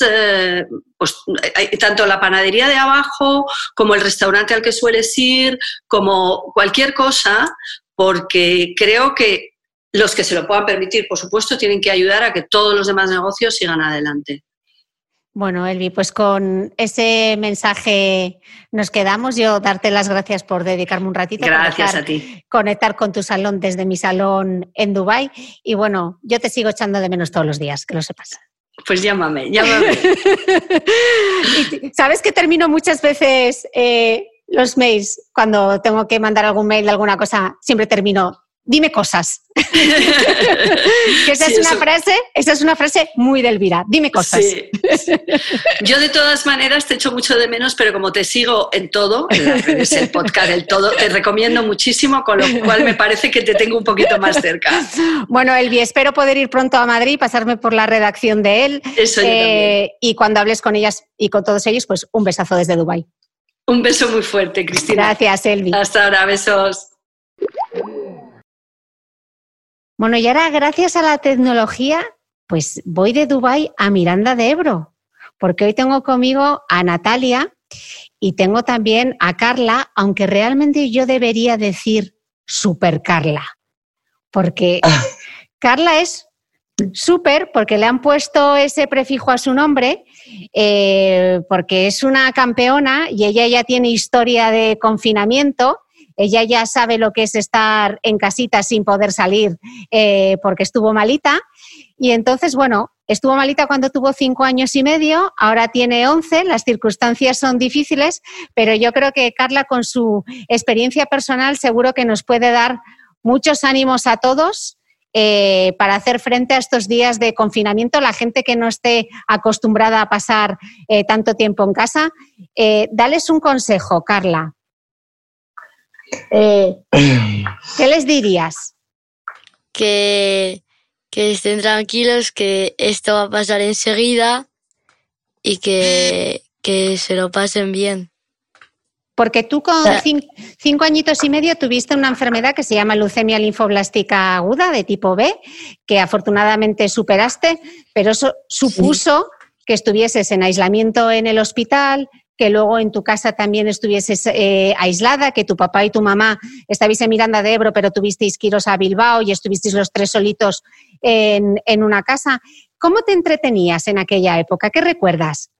F: tanto la panadería de abajo como el restaurante al que sueles ir, como cualquier cosa, porque creo que los que se lo puedan permitir, por supuesto, tienen que ayudar a que todos los demás negocios sigan adelante.
C: Bueno, Elvi, pues con ese mensaje nos quedamos. Yo darte las gracias por dedicarme un ratito.
F: Gracias a ti.
C: Conectar con tu salón desde mi salón en Dubái. Y bueno, yo te sigo echando de menos todos los días, que lo sepas.
F: Pues llámame.
C: Y sabes que termino muchas veces los mails, cuando tengo que mandar algún mail de alguna cosa, siempre termino, dime cosas. Que esa es una frase muy de Elvira. Dime cosas.
F: Sí. Yo de todas maneras te echo mucho de menos, pero como te sigo en todo, en las redes, el podcast, el todo, te recomiendo muchísimo, con lo cual me parece que te tengo un poquito más cerca.
C: Bueno, Elvi, espero poder ir pronto a Madrid, pasarme por la redacción de él.
F: Eso yo también.
C: Y cuando hables con ellas y con todos ellos, pues un besazo desde Dubái.
F: Un beso muy fuerte, Cristina.
C: Gracias, Elvi.
F: Hasta ahora, besos.
C: Bueno, y ahora, gracias a la tecnología, pues voy de Dubái a Miranda de Ebro, porque hoy tengo conmigo a Natalia y tengo también a Carla, aunque realmente yo debería decir Super Carla, porque Carla es súper, porque le han puesto ese prefijo a su nombre, porque es una campeona y ella ya tiene historia de confinamiento. Ella ya sabe lo que es estar en casita sin poder salir porque estuvo malita. Y entonces, bueno, estuvo malita cuando tuvo 5 años y medio, ahora tiene 11, las circunstancias son difíciles, pero yo creo que Carla, con su experiencia personal, seguro que nos puede dar muchos ánimos a todos para hacer frente a estos días de confinamiento. La gente que no esté acostumbrada a pasar tanto tiempo en casa, dales un consejo, Carla. ¿Qué les dirías?
G: Que estén tranquilos, que esto va a pasar enseguida y que se lo pasen bien.
C: Porque tú con 5 añitos y medio tuviste una enfermedad que se llama leucemia linfoblástica aguda de tipo B, que afortunadamente superaste, pero eso supuso que estuvieses en aislamiento en el hospital, que luego en tu casa también estuvieses aislada, que tu papá y tu mamá estabais en Miranda de Ebro, pero tuvisteis que iros a Bilbao y estuvisteis los 3 solitos en una casa. ¿Cómo te entretenías en aquella época? ¿Qué recuerdas?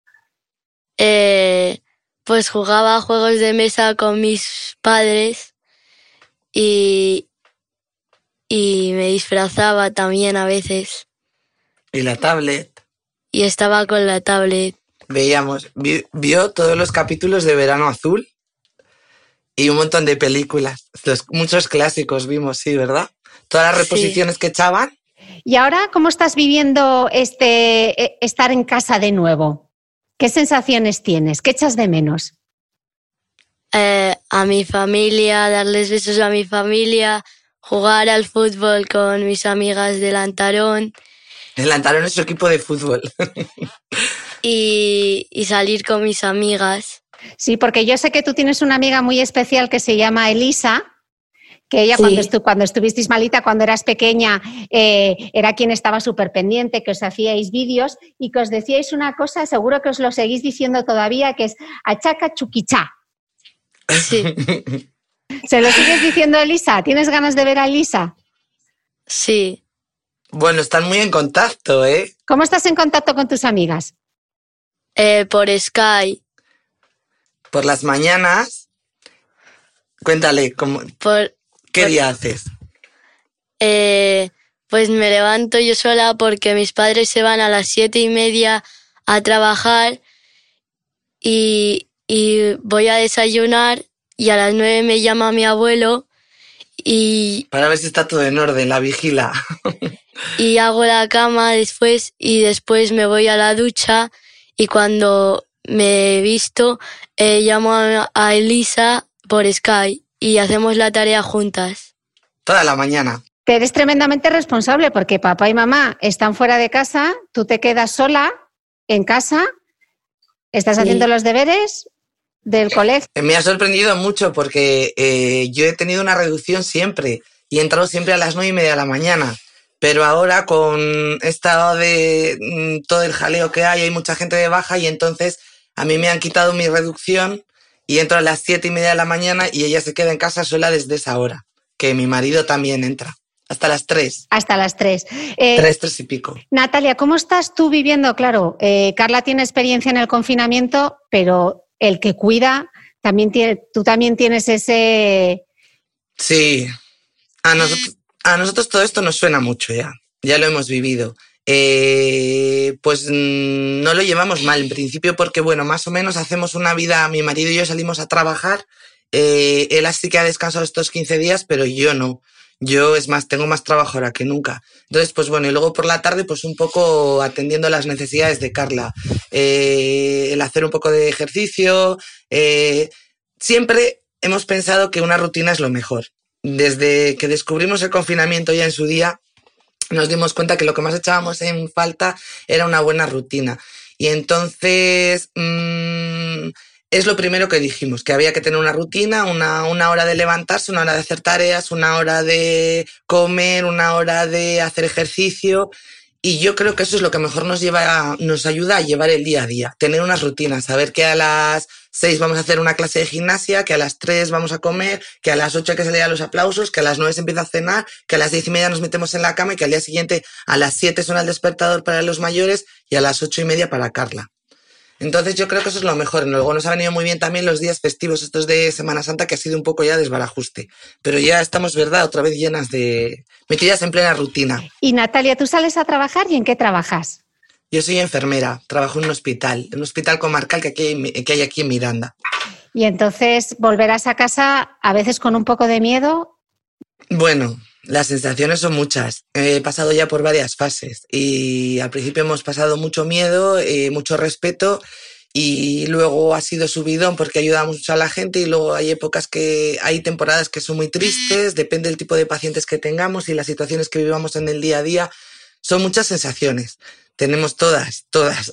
G: Pues jugaba a juegos de mesa con mis padres y me disfrazaba también a veces.
H: ¿Y la tablet?
G: Y estaba con la tablet.
H: Vio todos los capítulos de Verano Azul y un montón de películas. Muchos clásicos vimos, sí, ¿verdad? Todas las reposiciones que echaban.
C: ¿Y ahora cómo estás viviendo estar en casa de nuevo? ¿Qué sensaciones tienes? ¿Qué echas de menos?
G: A mi familia, darles besos a mi familia, jugar al fútbol con mis amigas de Lantarón.
H: El Lantarón es su equipo de fútbol.
G: Y salir con mis amigas.
C: Sí, porque yo sé que tú tienes una amiga muy especial que se llama Elisa, que ella cuando estuvisteis malita, cuando eras pequeña, era quien estaba súper pendiente, que os hacíais vídeos y que os decíais una cosa, seguro que os lo seguís diciendo todavía, que es achaca chuquichá.
G: Sí.
C: ¿Se lo sigues diciendo a Elisa? ¿Tienes ganas de ver a Elisa?
G: Sí.
H: Bueno, están muy en contacto, ¿eh?
C: ¿Cómo estás en contacto con tus amigas?
G: Por Skype.
H: Por las mañanas. Cuéntale, ¿qué día haces?
G: Pues me levanto yo sola porque mis padres se van a las 7:30 a trabajar y voy a desayunar y a las 9 me llama mi abuelo y...
H: Para ver si está todo en orden, la vigila.
G: Y hago la cama después y después me voy a la ducha y cuando me he visto llamo a Elisa por Skype y hacemos la tarea juntas.
H: Toda la mañana.
C: Te eres tremendamente responsable porque papá y mamá están fuera de casa, tú te quedas sola en casa, estás haciendo los deberes del colegio.
H: Me ha sorprendido mucho porque yo he tenido una reducción siempre y he entrado siempre a las 9:30 de la mañana. Pero ahora con estado de todo el jaleo que hay mucha gente de baja y entonces a mí me han quitado mi reducción y entro a las 7:30 de la mañana y ella se queda en casa sola desde esa hora, que mi marido también entra, hasta las 3.
C: Hasta las 3.
H: 3 y pico.
C: Natalia, ¿cómo estás tú viviendo? Claro, Carla tiene experiencia en el confinamiento, pero el que cuida, tú también tienes ese...
H: Sí, a nosotros todo esto nos suena mucho ya lo hemos vivido. Pues no lo llevamos mal en principio porque, bueno, más o menos hacemos una vida, mi marido y yo salimos a trabajar, él así que ha descansado estos 15 días, pero yo no. Yo, es más, tengo más trabajo ahora que nunca. Entonces, pues bueno, y luego por la tarde, pues un poco atendiendo las necesidades de Carla. El hacer un poco de ejercicio. Siempre hemos pensado que una rutina es lo mejor. Desde que descubrimos el confinamiento ya en su día, nos dimos cuenta que lo que más echábamos en falta era una buena rutina. Y entonces es lo primero que dijimos, que había que tener una rutina, una hora de levantarse, una hora de hacer tareas, una hora de comer, una hora de hacer ejercicio. Y yo creo que eso es lo que mejor nos ayuda a llevar el día a día. Tener unas rutinas, saber que a las 6 vamos a hacer una clase de gimnasia, que a las 3 vamos a comer, que a las 8 hay que salir a los aplausos, que a las 9 se empieza a cenar, que a las 10:30 nos metemos en la cama y que al día siguiente a las 7 suena el despertador para los mayores y a las 8:30 para Carla. Entonces yo creo que eso es lo mejor. Luego nos ha venido muy bien también los días festivos estos de Semana Santa, que ha sido un poco ya desbarajuste. Pero ya estamos, ¿verdad?, otra vez metidas en plena rutina.
C: Y Natalia, ¿tú sales a trabajar y en qué trabajas?
H: Yo soy enfermera, trabajo en un hospital comarcal que hay aquí en Miranda.
C: Y entonces volverás a casa a veces con un poco de miedo.
H: Bueno, las sensaciones son muchas. He pasado ya por varias fases y al principio hemos pasado mucho miedo, mucho respeto y luego ha sido subidón porque ayudamos mucho a la gente y luego hay temporadas que son muy tristes, depende del tipo de pacientes que tengamos y las situaciones que vivamos en el día a día. Son muchas sensaciones. Tenemos todas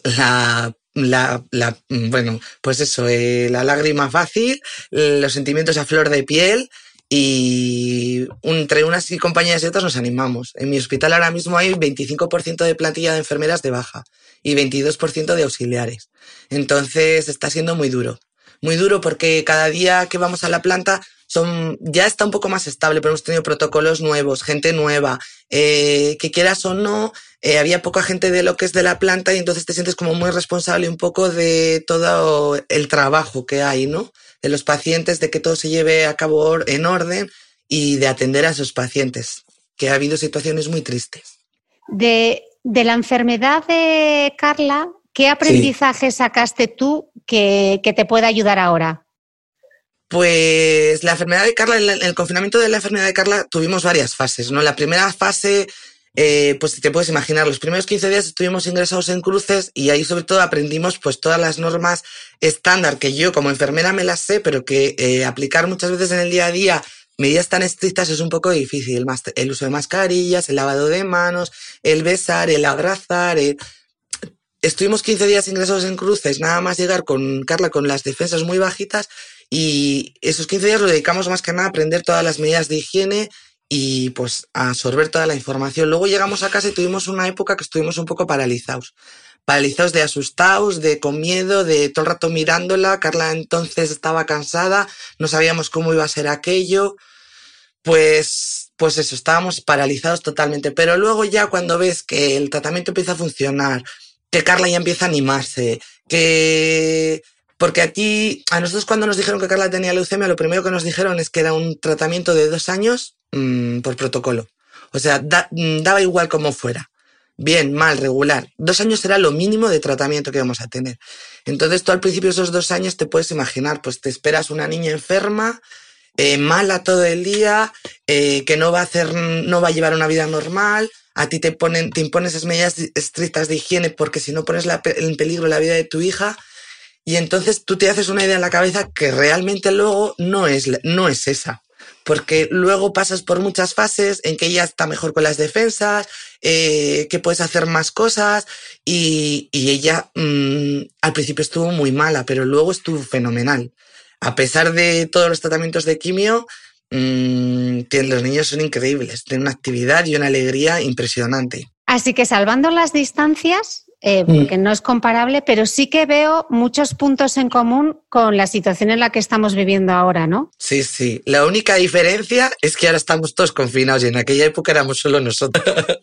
H: la lágrima fácil, los sentimientos a flor de piel y entre unas compañías y otras nos animamos. En mi hospital ahora mismo hay 25% de plantilla de enfermeras de baja y 22% de auxiliares. Entonces está siendo muy duro. Muy duro porque cada día que vamos a la planta ya está un poco más estable, pero hemos tenido protocolos nuevos, gente nueva, que quieras o no, había poca gente de lo que es de la planta y entonces te sientes como muy responsable un poco de todo el trabajo que hay, ¿no? De los pacientes, de que todo se lleve a cabo en orden y de atender a esos pacientes, que ha habido situaciones muy tristes.
C: De la enfermedad de Carla, ¿qué aprendizaje sacaste tú que te pueda ayudar ahora?
H: Pues la enfermedad de Carla, en el confinamiento de la enfermedad de Carla tuvimos varias fases, ¿no? La primera fase, pues te puedes imaginar, los primeros 15 días estuvimos ingresados en cruces y ahí sobre todo aprendimos pues todas las normas estándar que yo como enfermera me las sé, pero que aplicar muchas veces en el día a día medidas tan estrictas es un poco difícil. El uso de mascarillas, el lavado de manos, el besar, el abrazar. Estuvimos 15 días ingresados en cruces, nada más llegar con Carla con las defensas muy bajitas. Y esos 15 días lo dedicamos más que nada a aprender todas las medidas de higiene y pues a absorber toda la información. Luego llegamos a casa y tuvimos una época que estuvimos un poco paralizados de asustados, con miedo, de todo el rato mirándola. Carla entonces estaba cansada, no sabíamos cómo iba a ser aquello. Pues eso, estábamos paralizados totalmente. Pero luego ya cuando ves que el tratamiento empieza a funcionar, que Carla ya empieza a animarse, porque a nosotros cuando nos dijeron que Carla tenía leucemia, lo primero que nos dijeron es que era un tratamiento de 2 años por protocolo. O sea, daba igual cómo fuera. Bien, mal, regular. 2 años era lo mínimo de tratamiento que íbamos a tener. Entonces tú al principio de esos 2 años te puedes imaginar, pues te esperas una niña enferma, mala todo el día, que no va a llevar una vida normal. A ti te impones esas medidas estrictas de higiene porque si no pones en peligro la vida de tu hija. Y entonces tú te haces una idea en la cabeza que realmente luego no es esa. Porque luego pasas por muchas fases en que ella está mejor con las defensas, que puedes hacer más cosas y ella al principio estuvo muy mala, pero luego estuvo fenomenal. A pesar de todos los tratamientos de quimio, los niños son increíbles, tienen una actividad y una alegría impresionante.
C: Así que salvando las distancias, porque no es comparable, pero sí que veo muchos puntos en común con la situación en la que estamos viviendo ahora, ¿no?
H: Sí, sí. La única diferencia es que ahora estamos todos confinados y en aquella época éramos solo nosotros.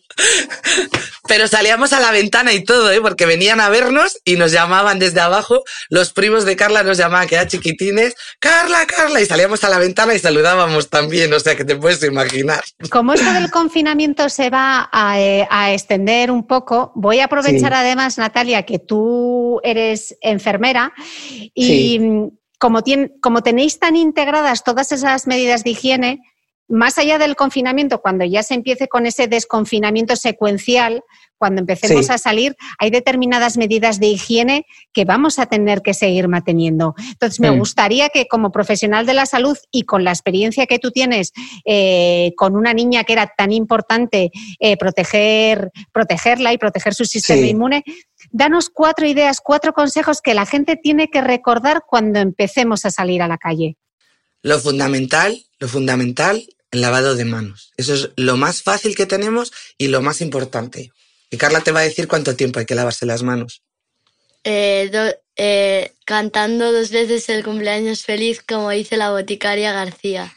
H: Pero salíamos a la ventana y todo, porque venían a vernos y nos llamaban desde abajo. Los primos de Carla nos llamaban, que eran chiquitines, Carla, Carla, y salíamos a la ventana y saludábamos también, o sea que te puedes imaginar.
C: Como esto del confinamiento se va a extender un poco, voy a aprovechar además, Natalia, que tú eres enfermera y como tenéis tan integradas todas esas medidas de higiene, más allá del confinamiento, cuando ya se empiece con ese desconfinamiento secuencial, cuando empecemos a salir, hay determinadas medidas de higiene que vamos a tener que seguir manteniendo. Entonces, me gustaría que como profesional de la salud y con la experiencia que tú tienes con una niña que era tan importante protegerla y proteger su sistema inmune, danos 4 ideas, 4 consejos que la gente tiene que recordar cuando empecemos a salir a la calle.
H: Lo fundamental, el lavado de manos. Eso es lo más fácil que tenemos y lo más importante. Y Carla te va a decir cuánto tiempo hay que lavarse las manos.
G: Cantando 2 veces el cumpleaños feliz, como dice la boticaria García.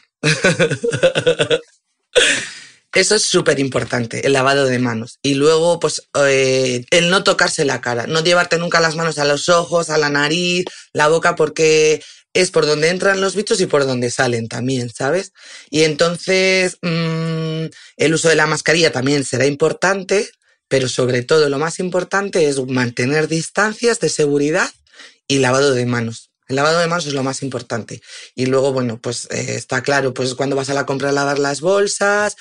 H: Eso es súper importante, el lavado de manos. Y luego, pues, el no tocarse la cara. No llevarte nunca las manos a los ojos, a la nariz, la boca, porque es por donde entran los bichos y por donde salen también, ¿sabes? Y entonces el uso de la mascarilla también será importante, pero sobre todo lo más importante es mantener distancias de seguridad y lavado de manos. El lavado de manos es lo más importante. Y luego, bueno, pues está claro, pues cuando vas a la compra a lavar las bolsas,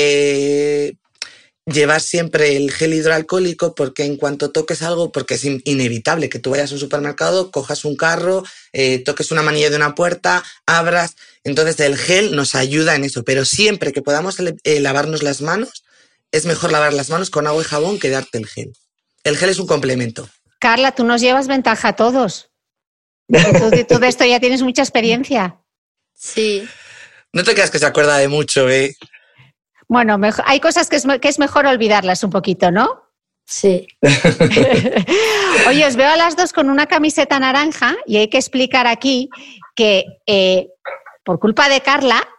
H: llevar siempre el gel hidroalcohólico, porque en cuanto toques algo, porque es inevitable que tú vayas a un supermercado, cojas un carro, toques una manilla de una puerta, abras. Entonces el gel nos ayuda en eso, pero siempre que podamos lavarnos las manos, es mejor lavar las manos con agua y jabón que darte el gel. El gel es un complemento.
C: Carla, tú nos llevas ventaja a todos. Tú de esto ya tienes mucha experiencia.
G: Sí.
H: No te creas que se acuerda de mucho, ¿eh?
C: Bueno, hay cosas que es mejor olvidarlas un poquito, ¿no?
G: Sí.
C: Oye, os veo a las dos con una camiseta naranja y hay que explicar aquí que por culpa de Carla,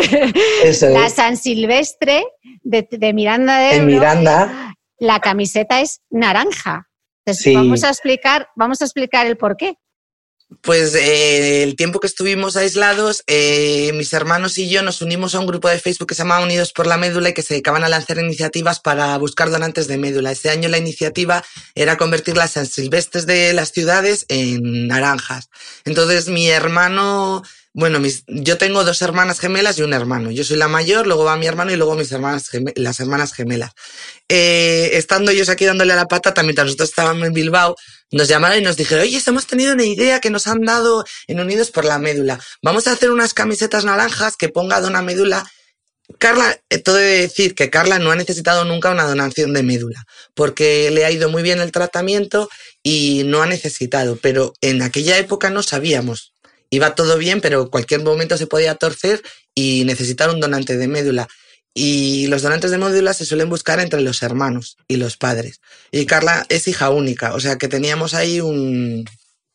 C: la San Silvestre de Miranda de Ebro,
H: en Miranda,
C: la camiseta es naranja. Entonces,
H: sí.
C: vamos a explicar el porqué.
H: Pues el tiempo que estuvimos aislados, mis hermanos y yo nos unimos a un grupo de Facebook que se llama Unidos por la Médula y que se dedicaban a lanzar iniciativas para buscar donantes de médula. Este año la iniciativa era convertir las San Silvestres de las ciudades en naranjas. Entonces mi hermano... Bueno, yo tengo 2 hermanas gemelas y un hermano. Yo soy la mayor, luego va mi hermano y luego las hermanas gemelas. Estando ellos aquí dándole a la patata, mientras nosotros estábamos en Bilbao, nos llamaron y nos dijeron, oye, hemos tenido una idea que nos han dado en Unidos por la Médula. Vamos a hacer unas camisetas naranjas que ponga Dona Médula. Carla, todo de decir que Carla no ha necesitado nunca una donación de médula, porque le ha ido muy bien el tratamiento y no ha necesitado, pero en aquella época no sabíamos. Iba todo bien, pero cualquier momento se podía torcer y necesitar un donante de médula. Y los donantes de médula se suelen buscar entre los hermanos y los padres. Y Carla es hija única, o sea que teníamos ahí un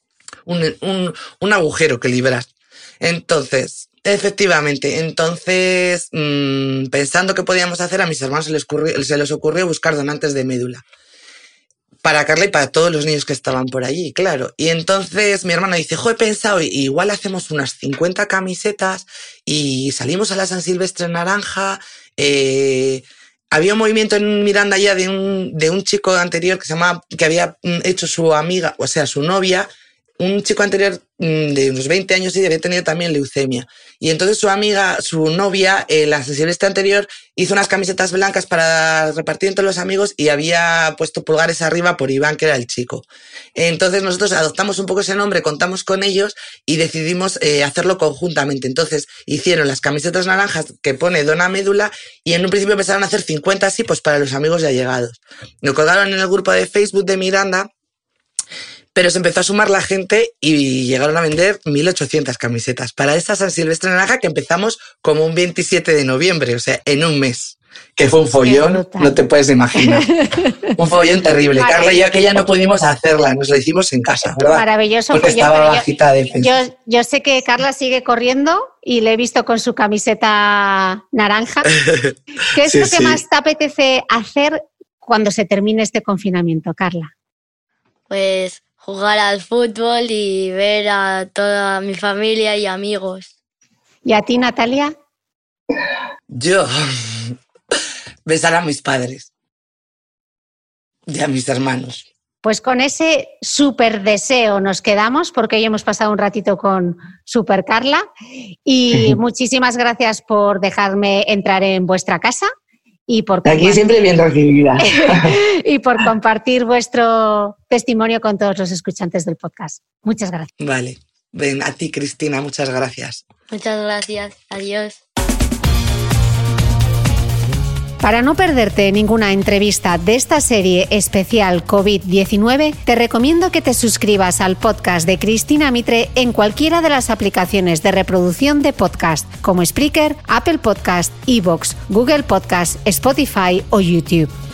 H: agujero que librar. Entonces, efectivamente, pensando qué podíamos hacer, a mis hermanos se les ocurrió buscar donantes de médula. Para Carla y para todos los niños que estaban por allí, claro. Y entonces mi hermana dice, he pensado, igual hacemos unas 50 camisetas y salimos a la San Silvestre naranja. Había un movimiento en Miranda ya de un chico anterior que había hecho su amiga, o sea, su novia, un chico anterior de unos 20 años y había tenido también leucemia. Y entonces su novia, la San Silvestre anterior, hizo unas camisetas blancas para repartir entre los amigos y había puesto pulgares arriba por Iván, que era el chico. Entonces nosotros adoptamos un poco ese nombre, contamos con ellos y decidimos hacerlo conjuntamente. Entonces hicieron las camisetas naranjas que pone Dona Médula y en un principio empezaron a hacer 50 así, pues para los amigos ya allegados. Lo colgaron en el grupo de Facebook de Miranda. Pero se empezó a sumar la gente y llegaron a vender 1.800 camisetas para esa San Silvestre naranja que empezamos como un 27 de noviembre, o sea, en un mes. Que fue un follón, no te puedes imaginar. Un follón terrible. Carla y yo aquella no pudimos hacerla, nos lo hicimos en casa, ¿verdad?
C: Maravilloso.
H: Porque estaba bajita de defensa.
C: Yo sé que Carla sigue corriendo y le he visto con su camiseta naranja. ¿Qué es lo que más te apetece hacer cuando se termine este confinamiento, Carla?
G: Pues jugar al fútbol y ver a toda mi familia y amigos.
C: ¿Y a ti, Natalia?
H: Yo besar a mis padres y a mis hermanos.
C: Pues con ese súper deseo nos quedamos, porque hoy hemos pasado un ratito con Super Carla y muchísimas gracias por dejarme entrar en vuestra casa. Y por
H: aquí siempre bien recibida.
C: Y por compartir vuestro testimonio con todos los escuchantes del podcast. Muchas gracias.
H: Vale. Ven, a ti, Cristina, muchas gracias.
G: Muchas gracias. Adiós.
C: Para no perderte ninguna entrevista de esta serie especial COVID-19, te recomiendo que te suscribas al podcast de Cristina Mitre en cualquiera de las aplicaciones de reproducción de podcast, como Spreaker, Apple Podcast, iVoox, Google Podcast, Spotify o YouTube.